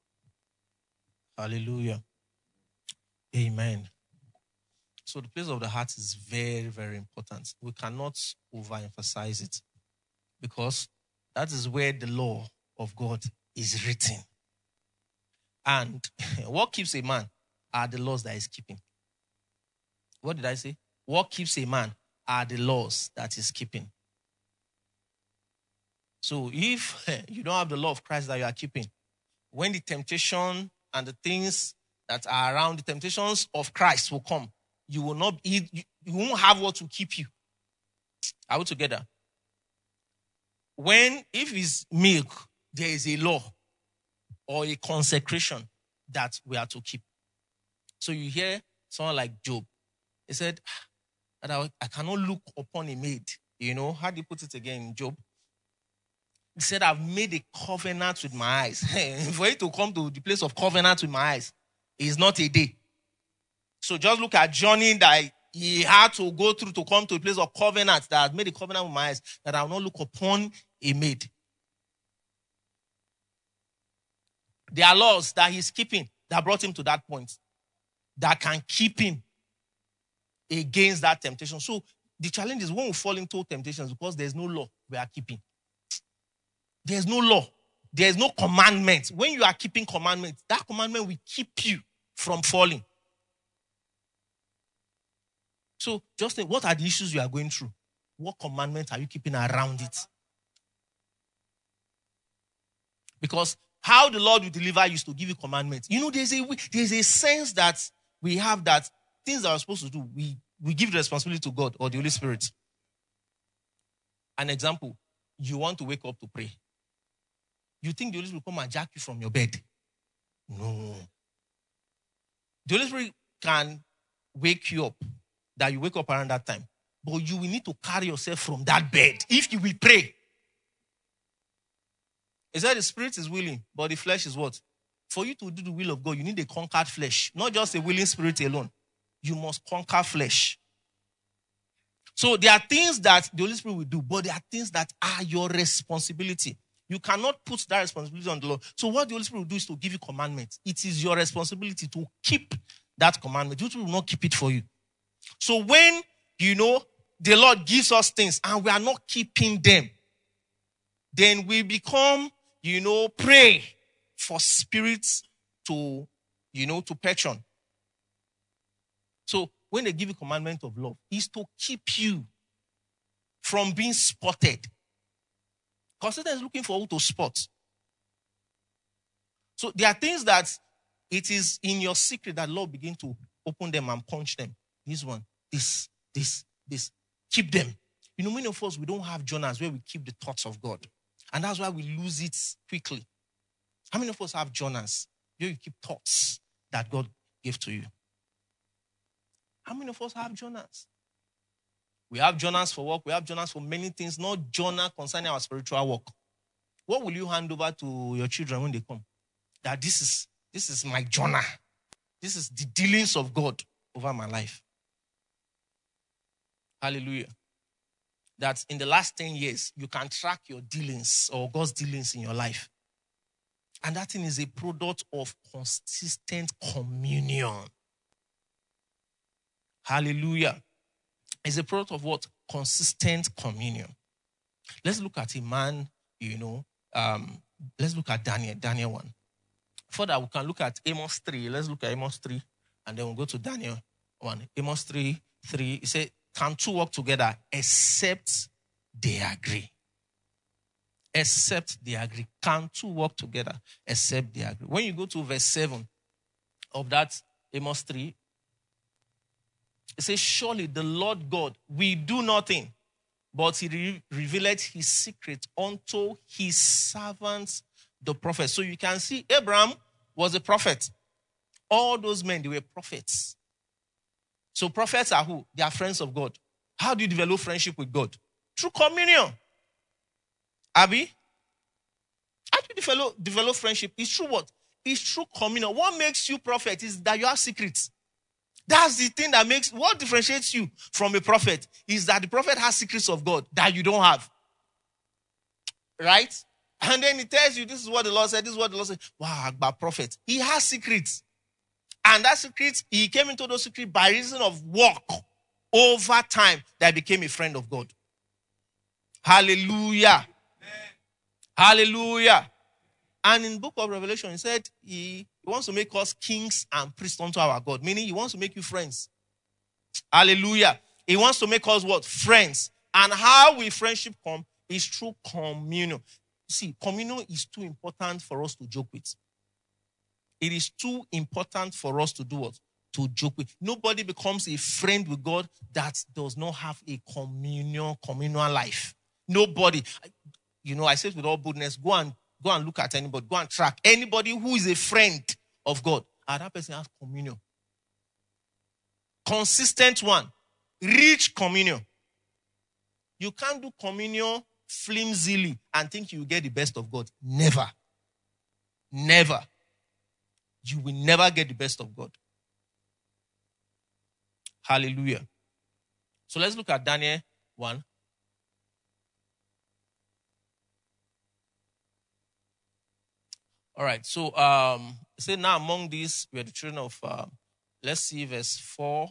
Hallelujah. Amen. So the place of the heart is very, very important. We cannot overemphasize it because that is where the law of God is written. And what keeps a man are the laws that he's keeping. What did I say? What keeps a man are the laws that he's keeping. So if you don't have the law of Christ that you are keeping, when the temptation and the things that are around, the temptations of Christ will come, you will not, you, you won't have what will keep you. Are we together? When, if it's milk, there is a law or a consecration that we are to keep. So you hear someone like Job. He said, that I, I cannot look upon a maid. You know, how do you put it again in Job? He said, I've made a covenant with my eyes. For you to come to the place of covenant with my eyes is not a day. So just look at Johnny that he had to go through to come to a place of covenant, that had made a covenant with my eyes, that I will not look upon a maid. There are laws that he's keeping that brought him to that point, that can keep him against that temptation. So the challenge is when we fall into temptations, because there's no law we are keeping. There's no law. There's no commandment. When you are keeping commandments, that commandment will keep you from falling. So just think, what are the issues you are going through? What commandment are you keeping around it? Because how the Lord will deliver you is to give you commandments. You know, there's a there's a sense that we have that things that we're supposed to do, we, we give the responsibility to God or the Holy Spirit. An example, you want to wake up to pray. You think the Holy Spirit will come and jack you from your bed? No. The Holy Spirit can wake you up, that you wake up around that time. But you will need to carry yourself from that bed if you will pray. He said the spirit is willing, but the flesh is what? For you to do the will of God, you need a conquered flesh. Not just a willing spirit alone. You must conquer flesh. So there are things that the Holy Spirit will do, but there are things that are your responsibility. You cannot put that responsibility on the Lord. So what the Holy Spirit will do is to give you commandments. It is your responsibility to keep that commandment. You will not keep it for you. So when, you know, the Lord gives us things and we are not keeping them, then we become, you know, prey for spirits to, you know, to patron. So when they give you commandment of love, it's to keep you from being spotted. Because Satan is looking for who to spot. So there are things that it is in your secret that Lord begin to open them and punch them. This one, this, this, this. Keep them. You know, many of us, we don't have journals where we keep the thoughts of God. And that's why we lose it quickly. How many of us have journals where you keep thoughts that God gave to you? How many of us have journals? We have journals for work. We have journals for many things, not journal concerning our spiritual work. What will you hand over to your children when they come? That this is, this is my journal. This is the dealings of God over my life. Hallelujah. That in the last ten years, you can track your dealings or God's dealings in your life. And that thing is a product of consistent communion. Hallelujah. It's a product of what? Consistent communion. Let's look at a man, you know, um, let's look at Daniel, Daniel one. Further, we can look at Amos three. Let's look at Amos three, and then we'll go to Daniel one. Amos three, three, it says, can two work together except they agree? Except they agree. Can two work together except they agree? When you go to verse seven of that Amos three, it says, surely the Lord God will do nothing, but he re- revealed his secret unto his servants, the prophets. So you can see Abraham was a prophet. All those men, they were prophets. So prophets are who? They are friends of God. How do you develop friendship with God? Through communion. Abby? How do you develop, develop friendship? It's through what? It's through communion. What makes you prophet is that you have secrets. That's the thing that makes, what differentiates you from a prophet is that the prophet has secrets of God that you don't have. Right? And then he tells you, this is what the Lord said, this is what the Lord said. Wow, Agba prophet. He has secrets. And that secret, he came into those secrets by reason of work over time that became a friend of God. Hallelujah. Amen. Hallelujah. And in the book of Revelation, he said he, he wants to make us kings and priests unto our God. Meaning he wants to make you friends. Hallelujah. He wants to make us what? Friends. And how will friendship come? Is through communion. See, communion is too important for us to joke with. It is too important for us to do what? To joke with. Nobody becomes a friend with God that does not have a communion, communal life. Nobody. You know, I say it with all boldness, go and go and look at anybody. Go and track anybody who is a friend of God. And that person has communion. Consistent one. Rich communion. You can't do communion flimsily and think you will get the best of God. Never. Never. You will never get the best of God. Hallelujah. So let's look at Daniel one. All right. So um, say now among these we are the children of. Uh, let's see verse four.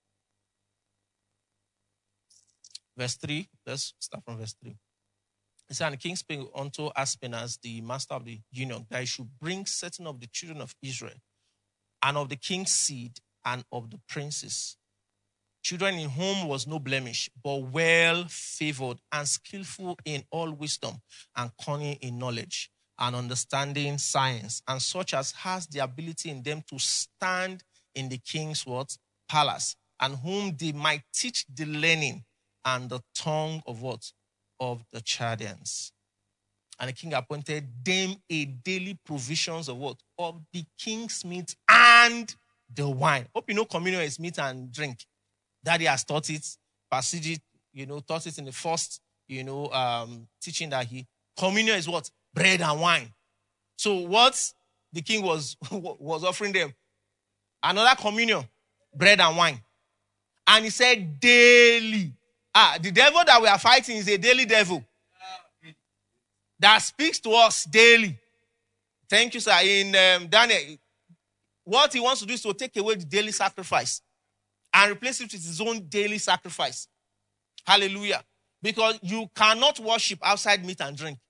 Verse three. Let's start from verse three. It said, and the king spake unto Aspenas, the master of the eunuch, that he should bring certain of the children of Israel, and of the king's seed, and of the princes, children in whom was no blemish, but well favored and skillful in all wisdom, and cunning in knowledge, and understanding science, and such as has the ability in them to stand in the king's what? Palace, and whom they might teach the learning and the tongue of what? Of the Chaldeans. And the king appointed them a daily provisions of what? Of the king's meat and the wine. Hope you know communion is meat and drink. Daddy has taught it, Pastor, you know, taught it in the first, you know, um, teaching that he, communion is what? Bread and wine. So what the king was, was offering them? Another communion, bread and wine. And he said daily. Ah, the devil that we are fighting is a daily devil that speaks to us daily. Thank you, sir. In um, Daniel, what he wants to do is to take away the daily sacrifice and replace it with his own daily sacrifice. Hallelujah. Because you cannot worship outside meat and drink.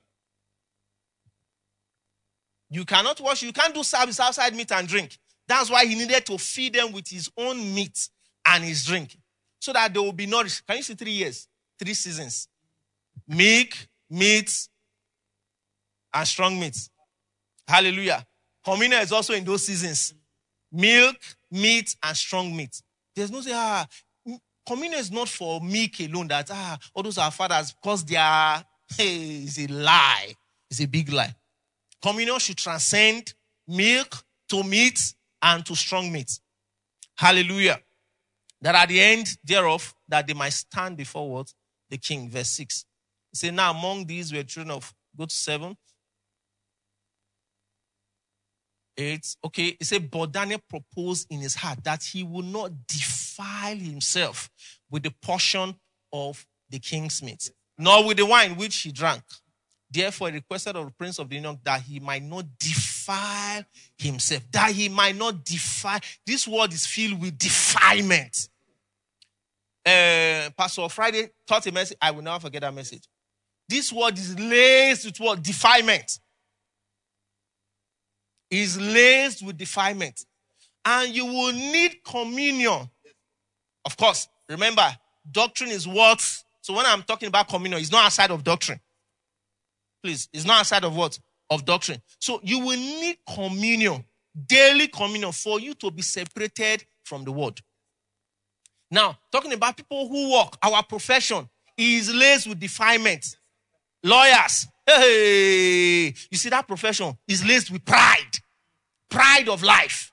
You cannot worship, you can't do service outside meat and drink. That's why he needed to feed them with his own meat and his drink, so that they will be nourished. Can you see three years? Three seasons. Milk, meat, and strong meat. Hallelujah. Communion is also in those seasons. Milk, meat, and strong meat. There's no say, ah, communion is not for milk alone, that, ah, all those are fathers, because they are, hey, it's a lie. It's a big lie. Communion should transcend milk to meat and to strong meat. Hallelujah. That at the end thereof, that they might stand before what? The king. Verse six. He said, now among these were children of, go to seven. Eight. Okay. He said, but Daniel proposed in his heart that he would not defile himself with the portion of the king's meat, nor with the wine which he drank. Therefore, he requested of the prince of the eunuch that he might not defile himself. That he might not defile. This word is filled with defilement. Uh, Pastor Friday taught a message. I will never forget that message. This word is laced with what? Defilement. Is laced with defilement. And you will need communion. Of course, remember, doctrine is what? So when I'm talking about communion, it's not outside of doctrine. Please, it's not outside of what? Of doctrine. So you will need communion, daily communion, for you to be separated from the word. Now, talking about people who work, our profession is laced with defilement. Lawyers, hey, you see that profession is laced with pride. Pride of life.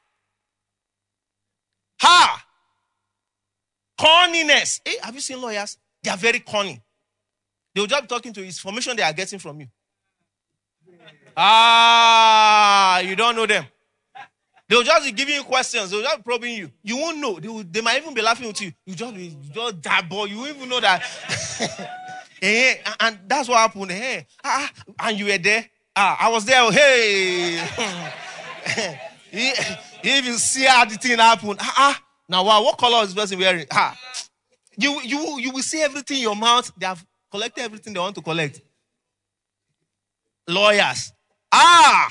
Ha! Corniness. Hey, have you seen lawyers? They are very corny. They will just be talking to you. It's information they are getting from you. Ah, you don't know them. They will just be giving you questions. They will just be probing you. You won't know. They, will, they might even be laughing with you. You just be you just that boy. You won't even know that. eh, and that's what happened. Hey, ah, and you were there. Ah, I was there. Hey. If you see how the thing happened. Ah, ah. Now, wow, what color is this person wearing? Ah. You, you, you will see everything in your mouth. They have collected everything they want to collect. Lawyers. Ah!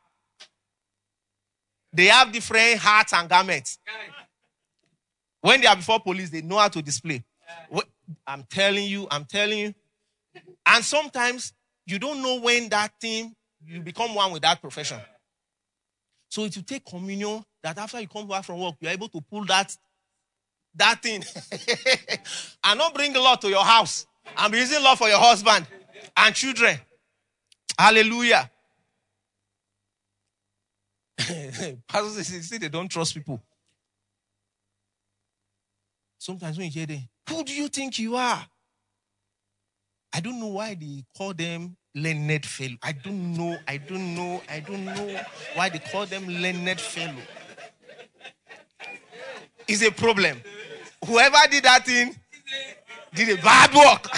They have different hats and garments. When they are before police, they know how to display. I'm telling you, I'm telling you. And sometimes you don't know when that thing, you become one with that profession. So it will take communion that after you come back from work, you're able to pull that, that thing and not bring law to your house and be using law for your husband and children. Hallelujah. Pastors say they don't trust people. Sometimes when you hear them, who do you think you are? I don't know why they call them learned fellow. I don't know. I don't know. I don't know why they call them learned fellow. It's a problem. Whoever did that thing did a bad work.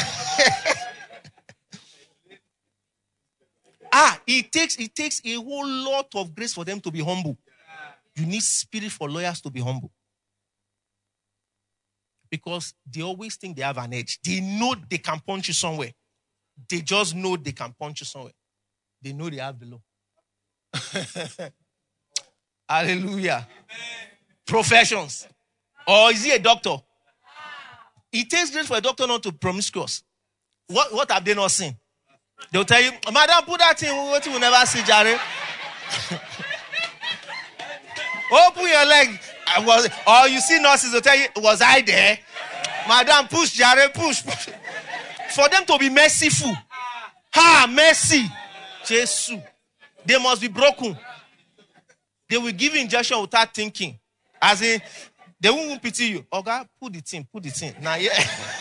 ah, it takes it takes a whole lot of grace for them to be humble. You need spirit for lawyers to be humble. Because they always think they have an edge. They know they can punch you somewhere. They just know they can punch you somewhere. They know they have the law. Hallelujah. Amen. Professions. Or is he a doctor? It takes grace for a doctor not to promiscuous. What, what have they not seen? They'll tell you, Madam, put that in, what you will never see, Jerry. Open your leg. I was, or you see nurses will tell you, was I there? Madam, push, Jerry, push, push. For them to be merciful. Ha, mercy. Jesus. They must be broken. They will give you injection without thinking. As in, they won't pity you. Oh God, put it in, put it in. Now, yeah.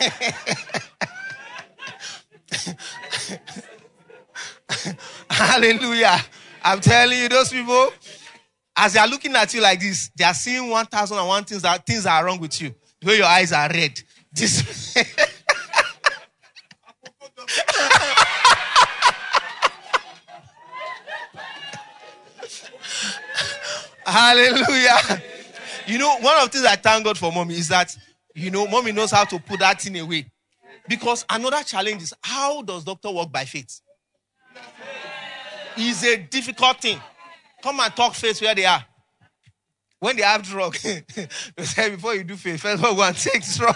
Hallelujah. I'm telling you, those people, as they are looking at you like this, they are seeing one thousand and one things that things are wrong with you. The way your eyes are red. This. Hallelujah. You know, one of the things I thank God for mommy is that, you know, mommy knows how to put that thing away. Because another challenge is, how does doctor work by faith? It's a difficult thing. Come and talk faith where they are. When they have drug, they say before you do faith, first of all, go and take drug.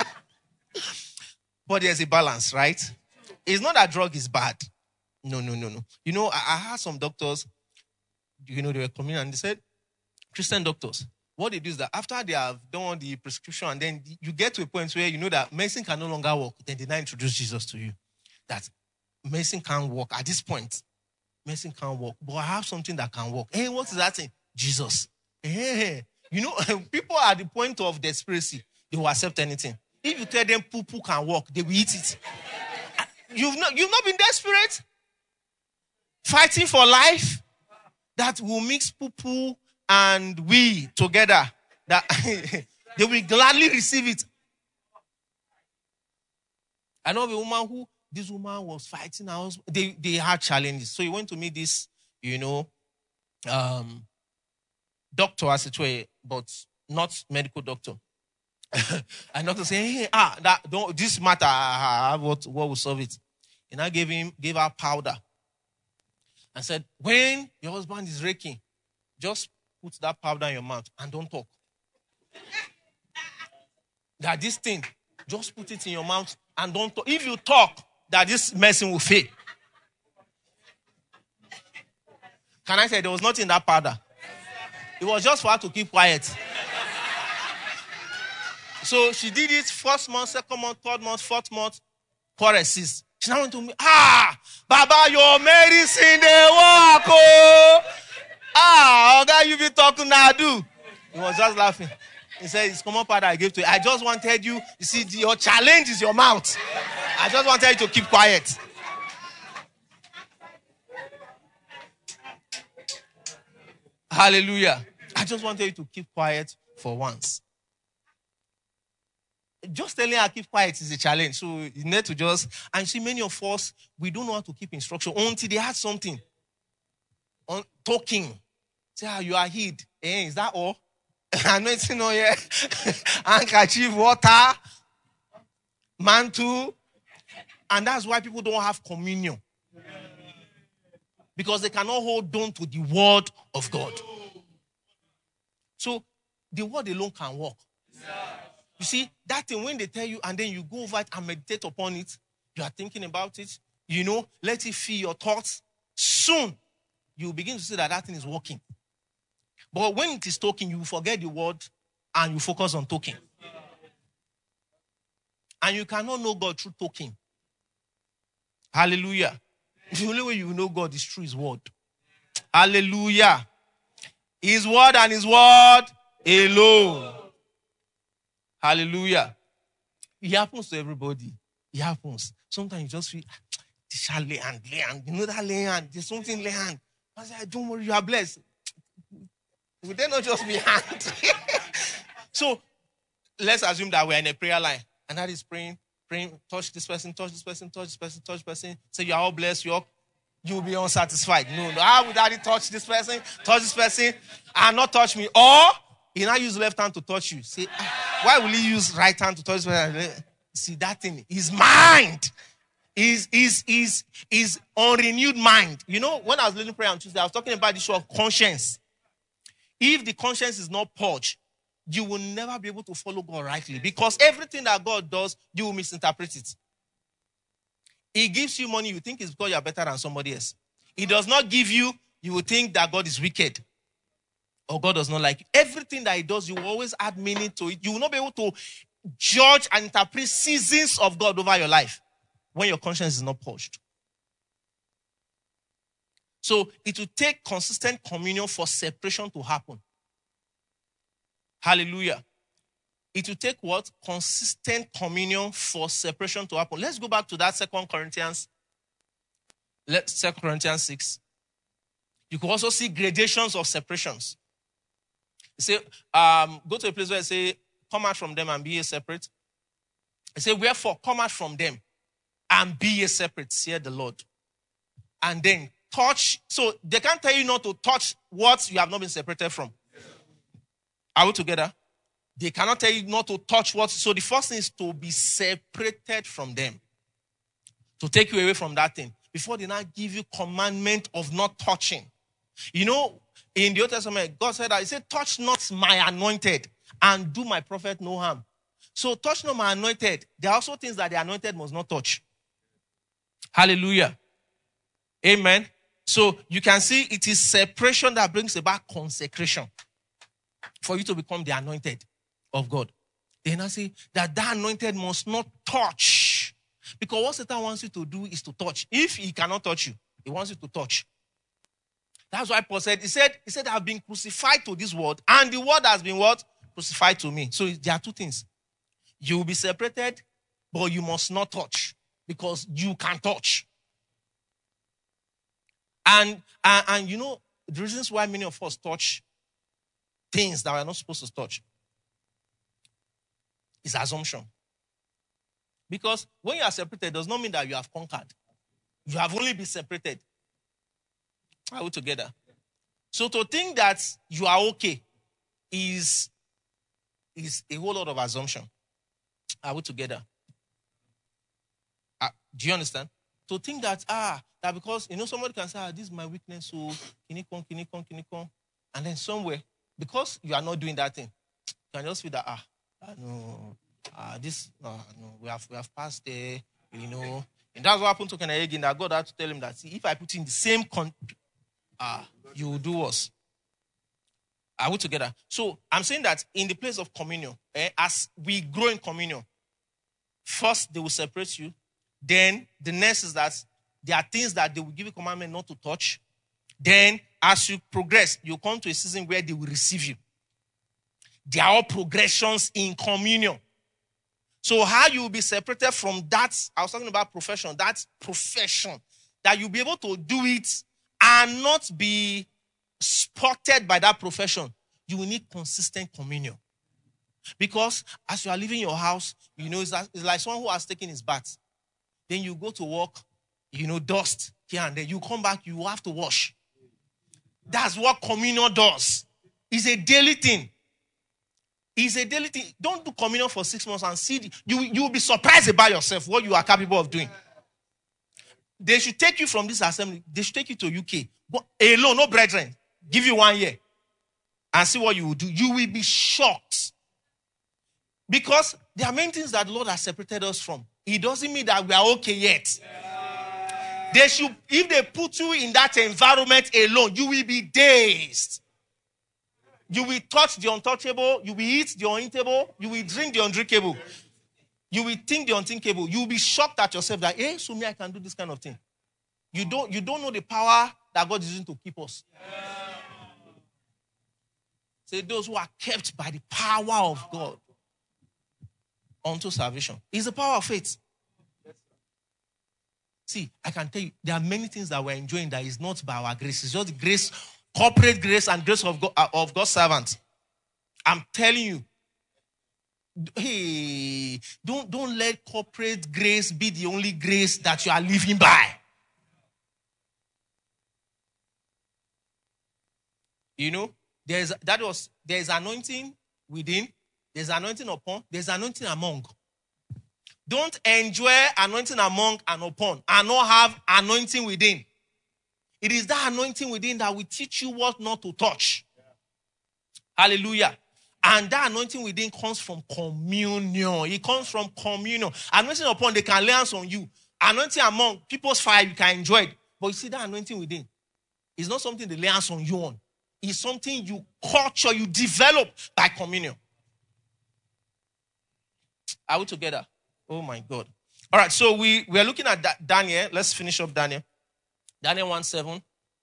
But there's a balance, right? It's not that drug is bad. No, no, no, no. You know, I, I had some doctors, you know, they were coming and they said, Christian doctors, what they do is that after they have done the prescription and then you get to a point where you know that medicine can no longer work, then they now introduce Jesus to you. That medicine can't work. At this point, medicine can't work. But I have something that can work. Hey, what is that thing? Jesus. Hey, you know, people are at the point of desperation. They will accept anything. If you tell them poo-poo can work, they will eat it. You've not, you've not been desperate? Fighting for life? That will mix poo-poo and we together, that they will gladly receive it. I know a woman who, this woman was fighting her husband. They, they had challenges. So he went to meet this, you know, um, doctor as it were, but not medical doctor. And doctor saying, hey, ah, that don't this matter, I have what, what will solve it. And I gave him, gave her powder. And said, when your husband is raking, just put that powder in your mouth and don't talk. That this thing, just put it in your mouth and don't talk. If you talk, that this medicine will fail. Can I say there was nothing in that powder? It was just for her to keep quiet. So she did it first month, second month, third month, fourth month, quarter six. She now went to me, ah, Baba, your medicine, they work, oh. Ah, okay, you be talking now, do. He was just laughing. He said, it's common powder I gave to you. I just wanted you, you see, your challenge is your mouth. I just wanted you to keep quiet. Hallelujah. I just wanted you to keep quiet for once. Just telling her keep quiet is a challenge. So you need to just, and see, many of us, we don't know how to keep instruction until they had something. On talking. Say, ah, you are hid. Eh, is that all? I'm not saying no yet. Handkerchief, water, mantle. And that's why people don't have communion. Because they cannot hold on to the word of God. So the word alone can work. You see, that thing, when they tell you and then you go over it and meditate upon it, you are thinking about it, you know, let it fill your thoughts. Soon, you begin to see that that thing is working. But when it is talking, you forget the word and you focus on talking. And you cannot know God through talking. Hallelujah. The only way you know God is through his word. Hallelujah. His word and his word alone. Hallelujah. It happens to everybody. It happens. Sometimes you just feel, this shall lay hand, lay hand. You know that lay hand. There's something lay hand. I say, don't worry, you are blessed. Would they not just be hand? So, let's assume that we're in a prayer line. And that is praying. praying, touch this person, touch this person, touch this person, touch this person. Say you are all blessed, you're, you will be unsatisfied. No, no. How would daddy touch this person, touch this person, and not touch me? Or he now use left hand to touch you. Say, ah, why will he use right hand to touch me? See, that thing, his mind is is is is unrenewed mind. You know, when I was leading prayer on Tuesday, I was talking about the issue of conscience. If the conscience is not purged, you will never be able to follow God rightly, because everything that God does, you will misinterpret it. He gives you money, you think it's because you are better than somebody else. He does not give you, you will think that God is wicked or God does not like you. Everything that he does, you will always add meaning to it. You will not be able to judge and interpret seasons of God over your life when your conscience is not purged. So it will take consistent communion for separation to happen. Hallelujah. It will take what? Consistent communion for separation to happen. Let's go back to that Second Corinthians. Let's Second Corinthians six. You can also see gradations of separations. You say, um, go to a place where you say, come out from them and be ye separate. You say, wherefore, come out from them and be ye separate, saith the Lord. And then touch. So they can't tell you not to touch what you have not been separated from. Are we together? They cannot tell you not to touch what. So the first thing is to be separated from them. To take you away from that thing. Before they now give you commandment of not touching. You know, in the Old Testament, God said that, he said, touch not my anointed and do my prophet no harm. So touch not my anointed. There are also things that the anointed must not touch. Hallelujah. Amen. So you can see it is separation that brings about consecration. For you to become the anointed of God. Then I say that that anointed must not touch. Because what Satan wants you to do is to touch. If he cannot touch you, he wants you to touch. That's why Paul said, he said, he said, I've been crucified to this word, and the word has been what? Crucified to me. So there are two things. You will be separated, but you must not touch. Because you can touch. And, and, and you know, the reasons why many of us touch things that we're not supposed to touch is assumption. Because when you are separated, it does not mean that you have conquered. You have only been separated. Are we together? So to think that you are okay is, is a whole lot of assumption. Are we together? Uh, do you understand? To think that, ah, that because, you know, somebody can say, ah, this is my weakness, so kinikon, kinikon, kinikon. And then somewhere, because you are not doing that thing, you can just feel that, ah, ah no, ah, this, no, no, we have, we have passed there, you know. And that's what happened to Kenneth Hagin, that God had to tell him that, see, if I put you in the same, con- ah, you will do worse. Are we together? So I'm saying that in the place of communion, eh, as we grow in communion, first they will separate you. Then the next is that there are things that they will give you commandment not to touch. Then as you progress, you come to a season where they will receive you. They are all progressions in communion. So how you will be separated from that, I was talking about profession, that profession, that you'll be able to do it and not be spotted by that profession. You will need consistent communion. Because as you are leaving your house, you know, it's like someone who has taken his bath. Then you go to work, you know, dust here and there. You come back, you have to wash. That's what communion does. It's a daily thing. It's a daily thing. Don't do communion for six months and see. The, you, you will be surprised about yourself, what you are capable of doing. They should take you from this assembly. They should take you to U K. Go alone, no brethren. Give you one year. And see what you will do. You will be shocked. Because there are many things that the Lord has separated us from. It doesn't mean that we are okay yet. Yeah. They should, if they put you in that environment alone, you will be dazed. You will touch the untouchable. You will eat the uneatable. You will drink the undrinkable. You will think the unthinkable. You will be shocked at yourself that, hey, so me, I can do this kind of thing. You don't, you don't know the power that God is using to keep us. Yeah. Say those who are kept by the power of God unto salvation. It's the power of faith. See, I can tell you, there are many things that we're enjoying that is not by our grace. It's just the grace, corporate grace and grace of God, of God's servants. I'm telling you, Hey, don't, don't let corporate grace be the only grace that you are living by. You know, there's that was there's anointing within, there's anointing upon, there's anointing among. Don't enjoy anointing among and upon and not have anointing within. It is that anointing within that will teach you what not to touch. Yeah. Hallelujah. And that anointing within comes from communion. It comes from communion. Anointing upon, they can lay hands on you. Anointing among, people's fire, you can enjoy it. But you see, that anointing within is not something they lay hands on you on. It's something you culture, you develop by communion. Are we together? Oh my God. All right, so we, we are looking at da- Daniel. Let's finish up Daniel. Daniel one seven.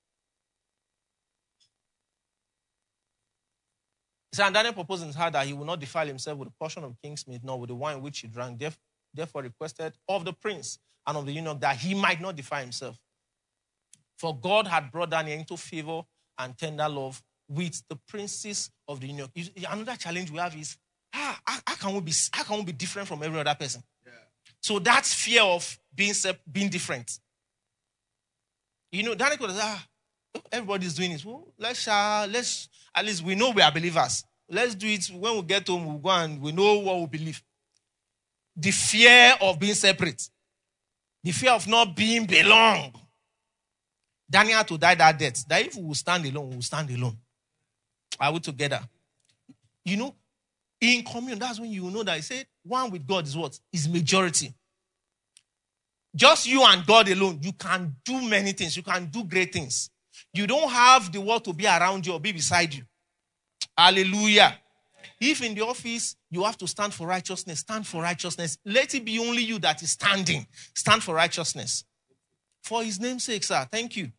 So Daniel proposed in his heart that he would not defile himself with a portion of king's meat, nor with the wine which he drank. Therefore requested of the prince and of the eunuch that he might not defile himself. For God had brought Daniel into favor and tender love with the princes of the eunuch. Another challenge we have is, ah, how, how, can we be, how can we be different from every other person? Yeah. So that's fear of being, being different. You know, Daniel was, ah, everybody's doing it. Well, let's, uh, let's, at least we know we are believers. Let's do it. When we get home, we'll go and we know what we believe. The fear of being separate. The fear of not being belong. Daniel had to die that death. That if we will stand alone, we will stand alone. Are we together? You know, in communion, that's when you know that he said, one with God is what? Is majority. Just you and God alone, you can do many things. You can do great things. You don't have the world to be around you or be beside you. Hallelujah. If in the office, you have to stand for righteousness, stand for righteousness. Let it be only you that is standing. Stand for righteousness. For his name's sake, sir. Thank you.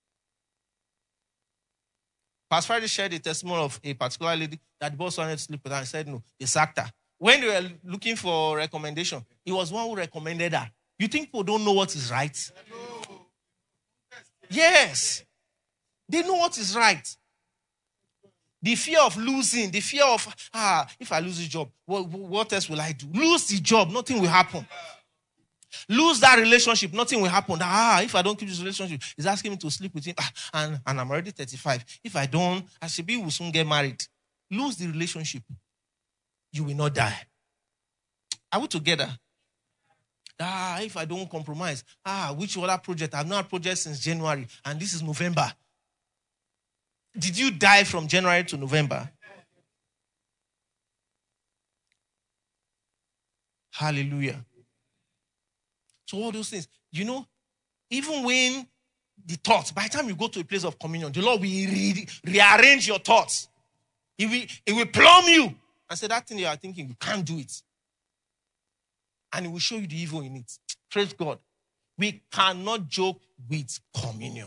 Pastor Friday shared a testimony of a particular lady that the boss wanted to sleep with her and said, no, they sacked her. When they were looking for recommendation, he was one who recommended her. You think people don't know what is right? Yes. They know what is right. The fear of losing, the fear of, ah, if I lose this job, what, what else will I do? Lose the job, nothing will happen. Lose that relationship, nothing will happen. Ah, if I don't keep this relationship, he's asking me to sleep with him. Ah, and, and I'm already thirty-five. If I don't, I should be, will soon get married. Lose the relationship. You will not die. Are we together? Ah, if I don't compromise. Ah, which other project? I've not had project since January, and this is November. Did you die from January to November? Hallelujah. So all those things, you know, even when the thoughts, by the time you go to a place of communion, the Lord will re- rearrange your thoughts. He will, he will plumb you and say, that thing you are thinking, you can't do it. And he will show you the evil in it. Praise God. We cannot joke with communion.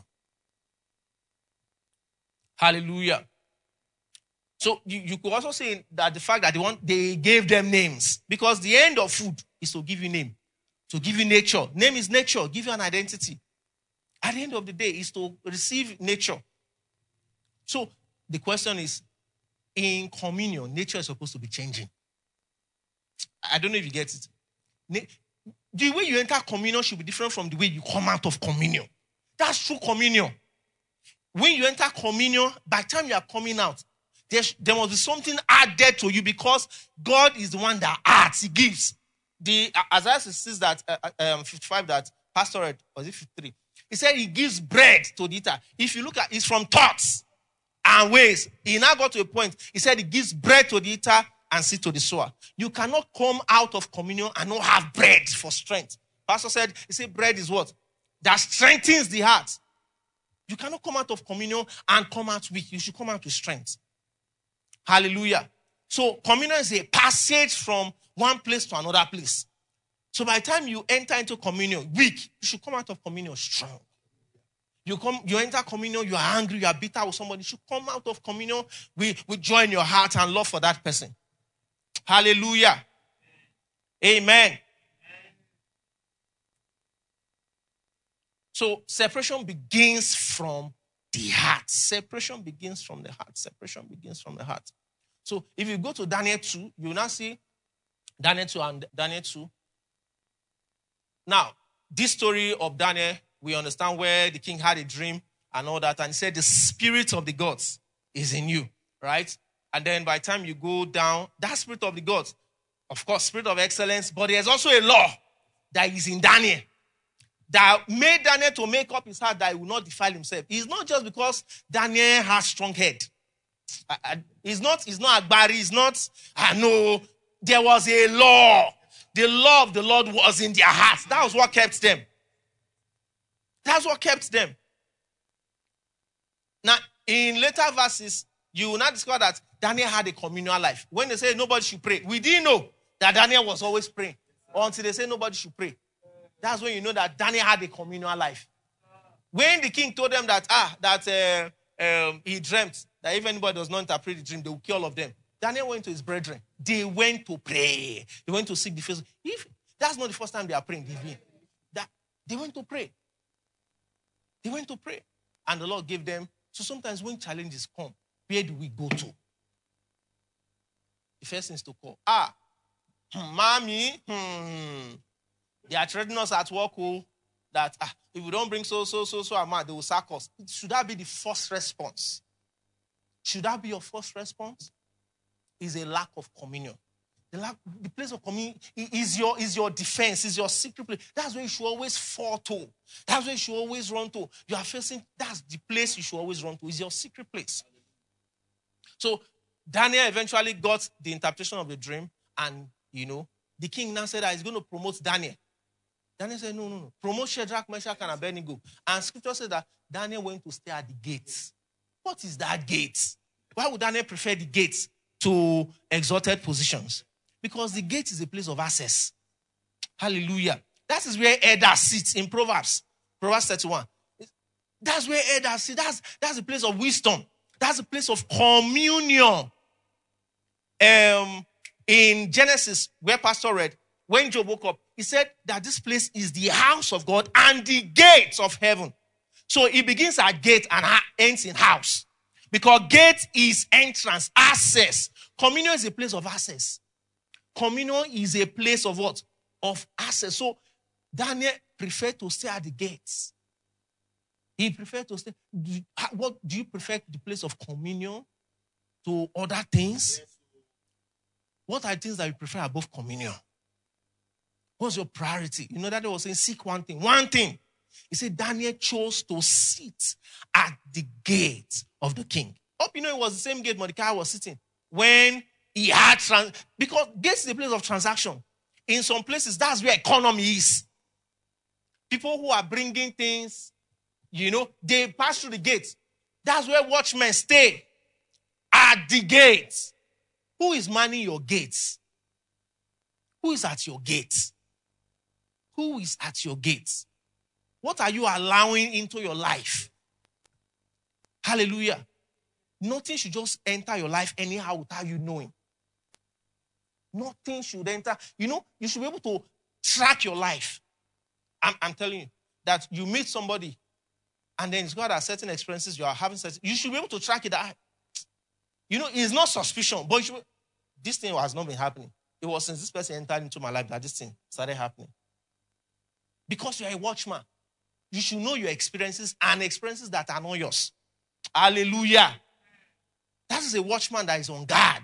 Hallelujah. So you, you could also say that the fact that they want they gave them names, because the end of food is to give you name, to give you nature. Name is nature, give you an identity. At the end of the day, is to receive nature. So the question is, in communion, nature is supposed to be changing. I don't know if you get it. The way you enter communion should be different from the way you come out of communion. That's true communion. When you enter communion, by the time you are coming out, there, there must be something added to you, because God is the one that adds, he gives. The uh, Isaiah says that, uh, um, fifty-five, that Pastor read, was it fifty-three? He said he gives bread to the eater. If you look at it, it's from thoughts and ways. He now got to a point, he said he gives bread to the eater and seed to the sower. You cannot come out of communion and not have bread for strength. Pastor said, he said bread is what? That strengthens the heart. You cannot come out of communion and come out weak. You should come out with strength. Hallelujah. So communion is a passage from one place to another place. So by the time you enter into communion weak, you should come out of communion strong. You come, you enter communion, you are angry, you are bitter with somebody. You should come out of communion with, with joy in your heart and love for that person. Hallelujah. Amen. So separation begins from the heart. Separation begins from the heart. Separation begins from the heart. So if you go to Daniel two, you will now see Daniel two and Daniel two. Now, this story of Daniel, we understand where the king had a dream and all that. And he said, the spirit of the gods is in you, right? And then by the time you go down, that spirit of the gods, of course, spirit of excellence, but there's also a law that is in Daniel that made Daniel to make up his heart that he will not defile himself. It's not just because Daniel has strong head. It's not, it's not Agbari, it's not, I know, there was a law. The law of the Lord was in their hearts. That was what kept them. That's what kept them. Now, in later verses, you will not discover that Daniel had a communal life. When they say nobody should pray, we didn't know that Daniel was always praying. Or until they say nobody should pray. That's when you know that Daniel had a communal life. When the king told them that, ah, that uh, um, he dreamt that if anybody does not interpret the dream, they will kill all of them. Daniel went to his brethren. They went to pray. They went to seek the face. If that's not the first time they are praying, they've been. That they went to pray. They went to pray. And the Lord gave them. So sometimes when challenges come, where do we go to? The first thing is to call. Ah, hmm, mommy, hmm. They are threatening us at work, oh, that ah, if we don't bring so, so, so, so amount, they will sack us. Should that be the first response? Should that be your first response? Is a lack of communion. The, lack, the place of communion is your, is your defense, is your secret place. That's where you should always fall to. That's where you should always run to. You are facing, that's the place you should always run to, is your secret place. So Daniel eventually got the interpretation of the dream, and, you know, the king now said that he's going to promote Daniel. Daniel said, no, no, no. Promote Shadrach, Meshach, and Abednego. And scripture said that Daniel went to stay at the gates. What is that gate? Why would Daniel prefer the gates to exalted positions? Because the gate is a place of access. Hallelujah. That is where elders sit in Proverbs. Proverbs thirty-one. That's where elders sit. That's, that's a place of wisdom. That's a place of communion. Um, in Genesis, where Pastor read, when Job woke up, he said that this place is the house of God and the gates of heaven. So it begins at gate and ends in house. Because gate is entrance, access. Communion is a place of access. Communion is a place of what? Of access. So Daniel preferred to stay at the gates. He preferred to stay. What do you prefer, the place of communion to other things? What are things that you prefer above communion? What's your priority? You know that they were saying, seek one thing. One thing. He said Daniel chose to sit at the gate of the king. Hope you know it was the same gate Mordecai was sitting when he had, trans- because gates is a place of transaction. In some places, that's where economy is. People who are bringing things, you know, they pass through the gates. That's where watchmen stay, at the gates. Who is manning your gates? Who is at your gates? Who is at your gates? What are you allowing into your life? Hallelujah. Nothing should just enter your life anyhow without you knowing. Nothing should enter. You know, you should be able to track your life. I'm, I'm telling you that you meet somebody and then it's got a certain experiences you are having. Certain, you should be able to track it. You know, it's not suspicion, but you should, this thing has not been happening. It was since this person entered into my life that this thing started happening. Because you are a watchman. You should know your experiences and experiences that are not yours. Hallelujah. That is a watchman that is on guard.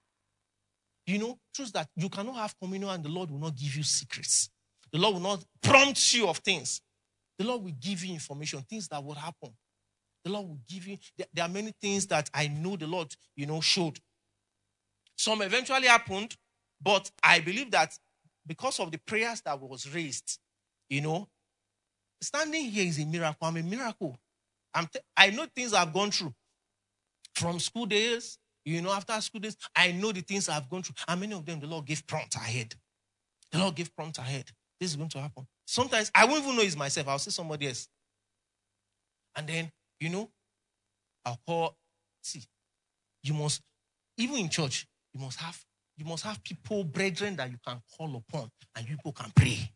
You know, truth that you cannot have communion and the Lord will not give you secrets. The Lord will not prompt you of things. The Lord will give you information, things that will happen. The Lord will give you, there, there are many things that I know the Lord, you know, showed. Some eventually happened, but I believe that because of the prayers that was raised, you know, standing here is a miracle. I'm a miracle. I'm t- I know things I've gone through. From school days, you know, after school days, I know the things I've gone through. And many of them, the Lord gave prompt ahead. The Lord gave prompt ahead. This is going to happen. Sometimes I won't even know it's myself. I'll see somebody else. And then, you know, I'll call, see, you must, even in church, you must have, you must have people, brethren, that you can call upon and people can pray.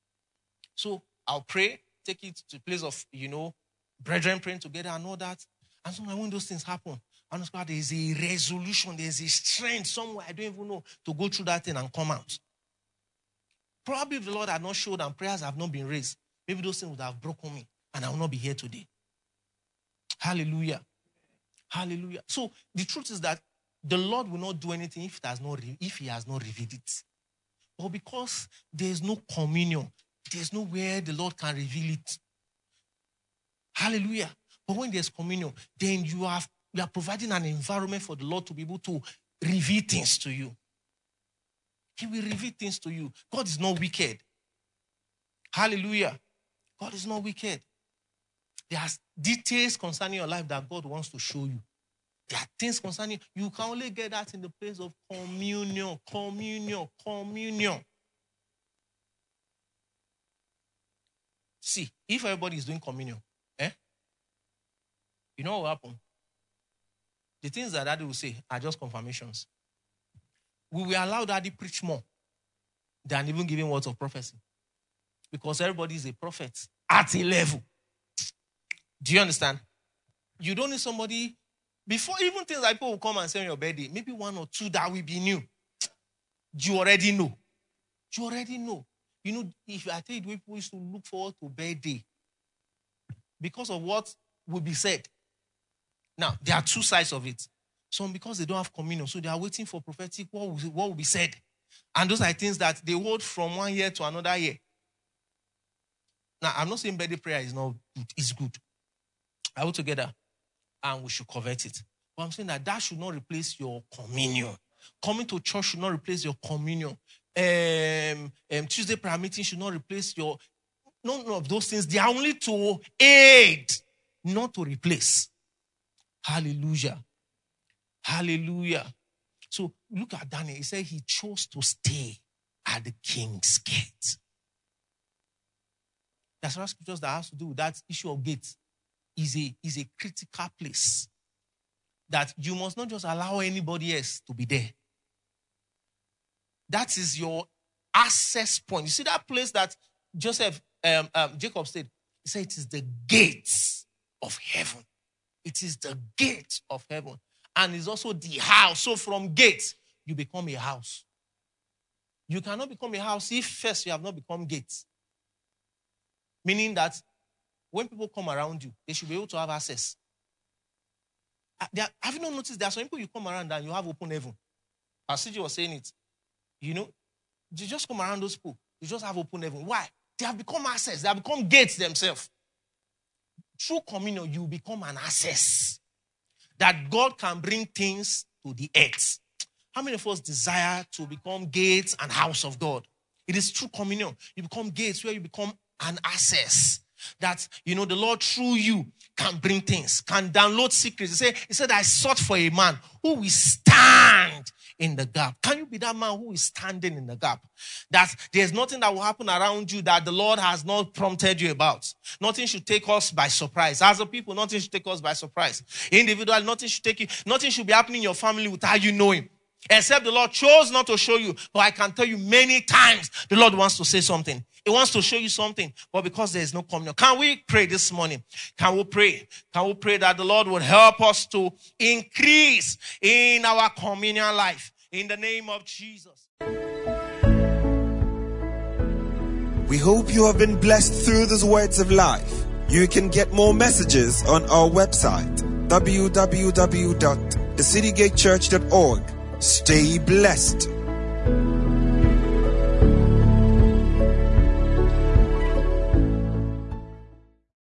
So I'll pray, take it to a place of, you know, brethren praying together and all that. And sometimes when those things happen, Understand, there is a resolution, there is a strength somewhere, I don't even know, to go through that thing and come out. Probably if the Lord had not showed and prayers have not been raised, maybe those things would have broken me and I will not be here today. Hallelujah. Hallelujah. So the truth is that the Lord will not do anything if it has not re- if he has not revealed it. But because there is no communion, there is nowhere the Lord can reveal it. Hallelujah. But when there's communion, then you have you are providing an environment for the Lord to be able to reveal things to you. He will reveal things to you. God is not wicked. Hallelujah. God is not wicked. There are details concerning your life that God wants to show you. There are things concerning you. You can only get that in the place of communion, communion, communion. See, if everybody is doing communion, eh? You know what will happen? The things that Daddy will say are just confirmations. We will allow Daddy preach more than even giving words of prophecy. Because everybody is a prophet at a level. Do you understand? You don't need somebody, before even things like people will come and say on your birthday, maybe one or two that will be new. You already know. You already know. You know, if I tell you the way people used to look forward to birthday, because of what will be said. Now, there are two sides of it. Some because they don't have communion, so they are waiting for prophetic, what will, what will be said. And those are things that they hold from one year to another year. Now, I'm not saying birthday prayer is not good. It's good. Are we together? And we should covet it. But I'm saying that that should not replace your communion. Coming to church should not replace your communion. Um, um, Tuesday prayer meeting should not replace your... None of those things. They are only to aid, not to replace. Hallelujah. Hallelujah. So look at Daniel. He said he chose to stay at the king's gate. That's what scriptures that has to do with that issue of gates. Is a, is a critical place that you must not just allow anybody else to be there. That is your access point. You see that place that Joseph, um, um, Jacob said? He said it is the gates of heaven. It is the gate of heaven. And it's also the house. So from gates, you become a house. You cannot become a house if first you have not become gates. Meaning that when people come around you, they should be able to have access. Are, have you not noticed there are some people you come around and you have open heaven? As C J was saying it. You know, you just come around those people. You just have open heaven. Why? They have become access. They have become gates themselves. Through communion, you become an access. That God can bring things to the earth. How many of us desire to become gates and house of God? It is through communion. You become gates where you become an access. That, you know, the Lord through you can bring things, can download secrets. He said, he said, I sought for a man who will stand in the gap. Can you be that man who is standing in the gap? That there's nothing that will happen around you that the Lord has not prompted you about. Nothing should take us by surprise. As a people, nothing should take us by surprise. Individually, nothing should take you, nothing should be happening in your family without you knowing. Except the Lord chose not to show you. But I can tell you many times the Lord wants to say something. He wants to show you something. But because there is no communion. Can we pray this morning? Can we pray? Can we pray that the Lord would help us to increase in our communion life? In the name of Jesus. We hope you have been blessed through these words of life. You can get more messages on our website, w w w dot the city gate church dot org. Stay blessed.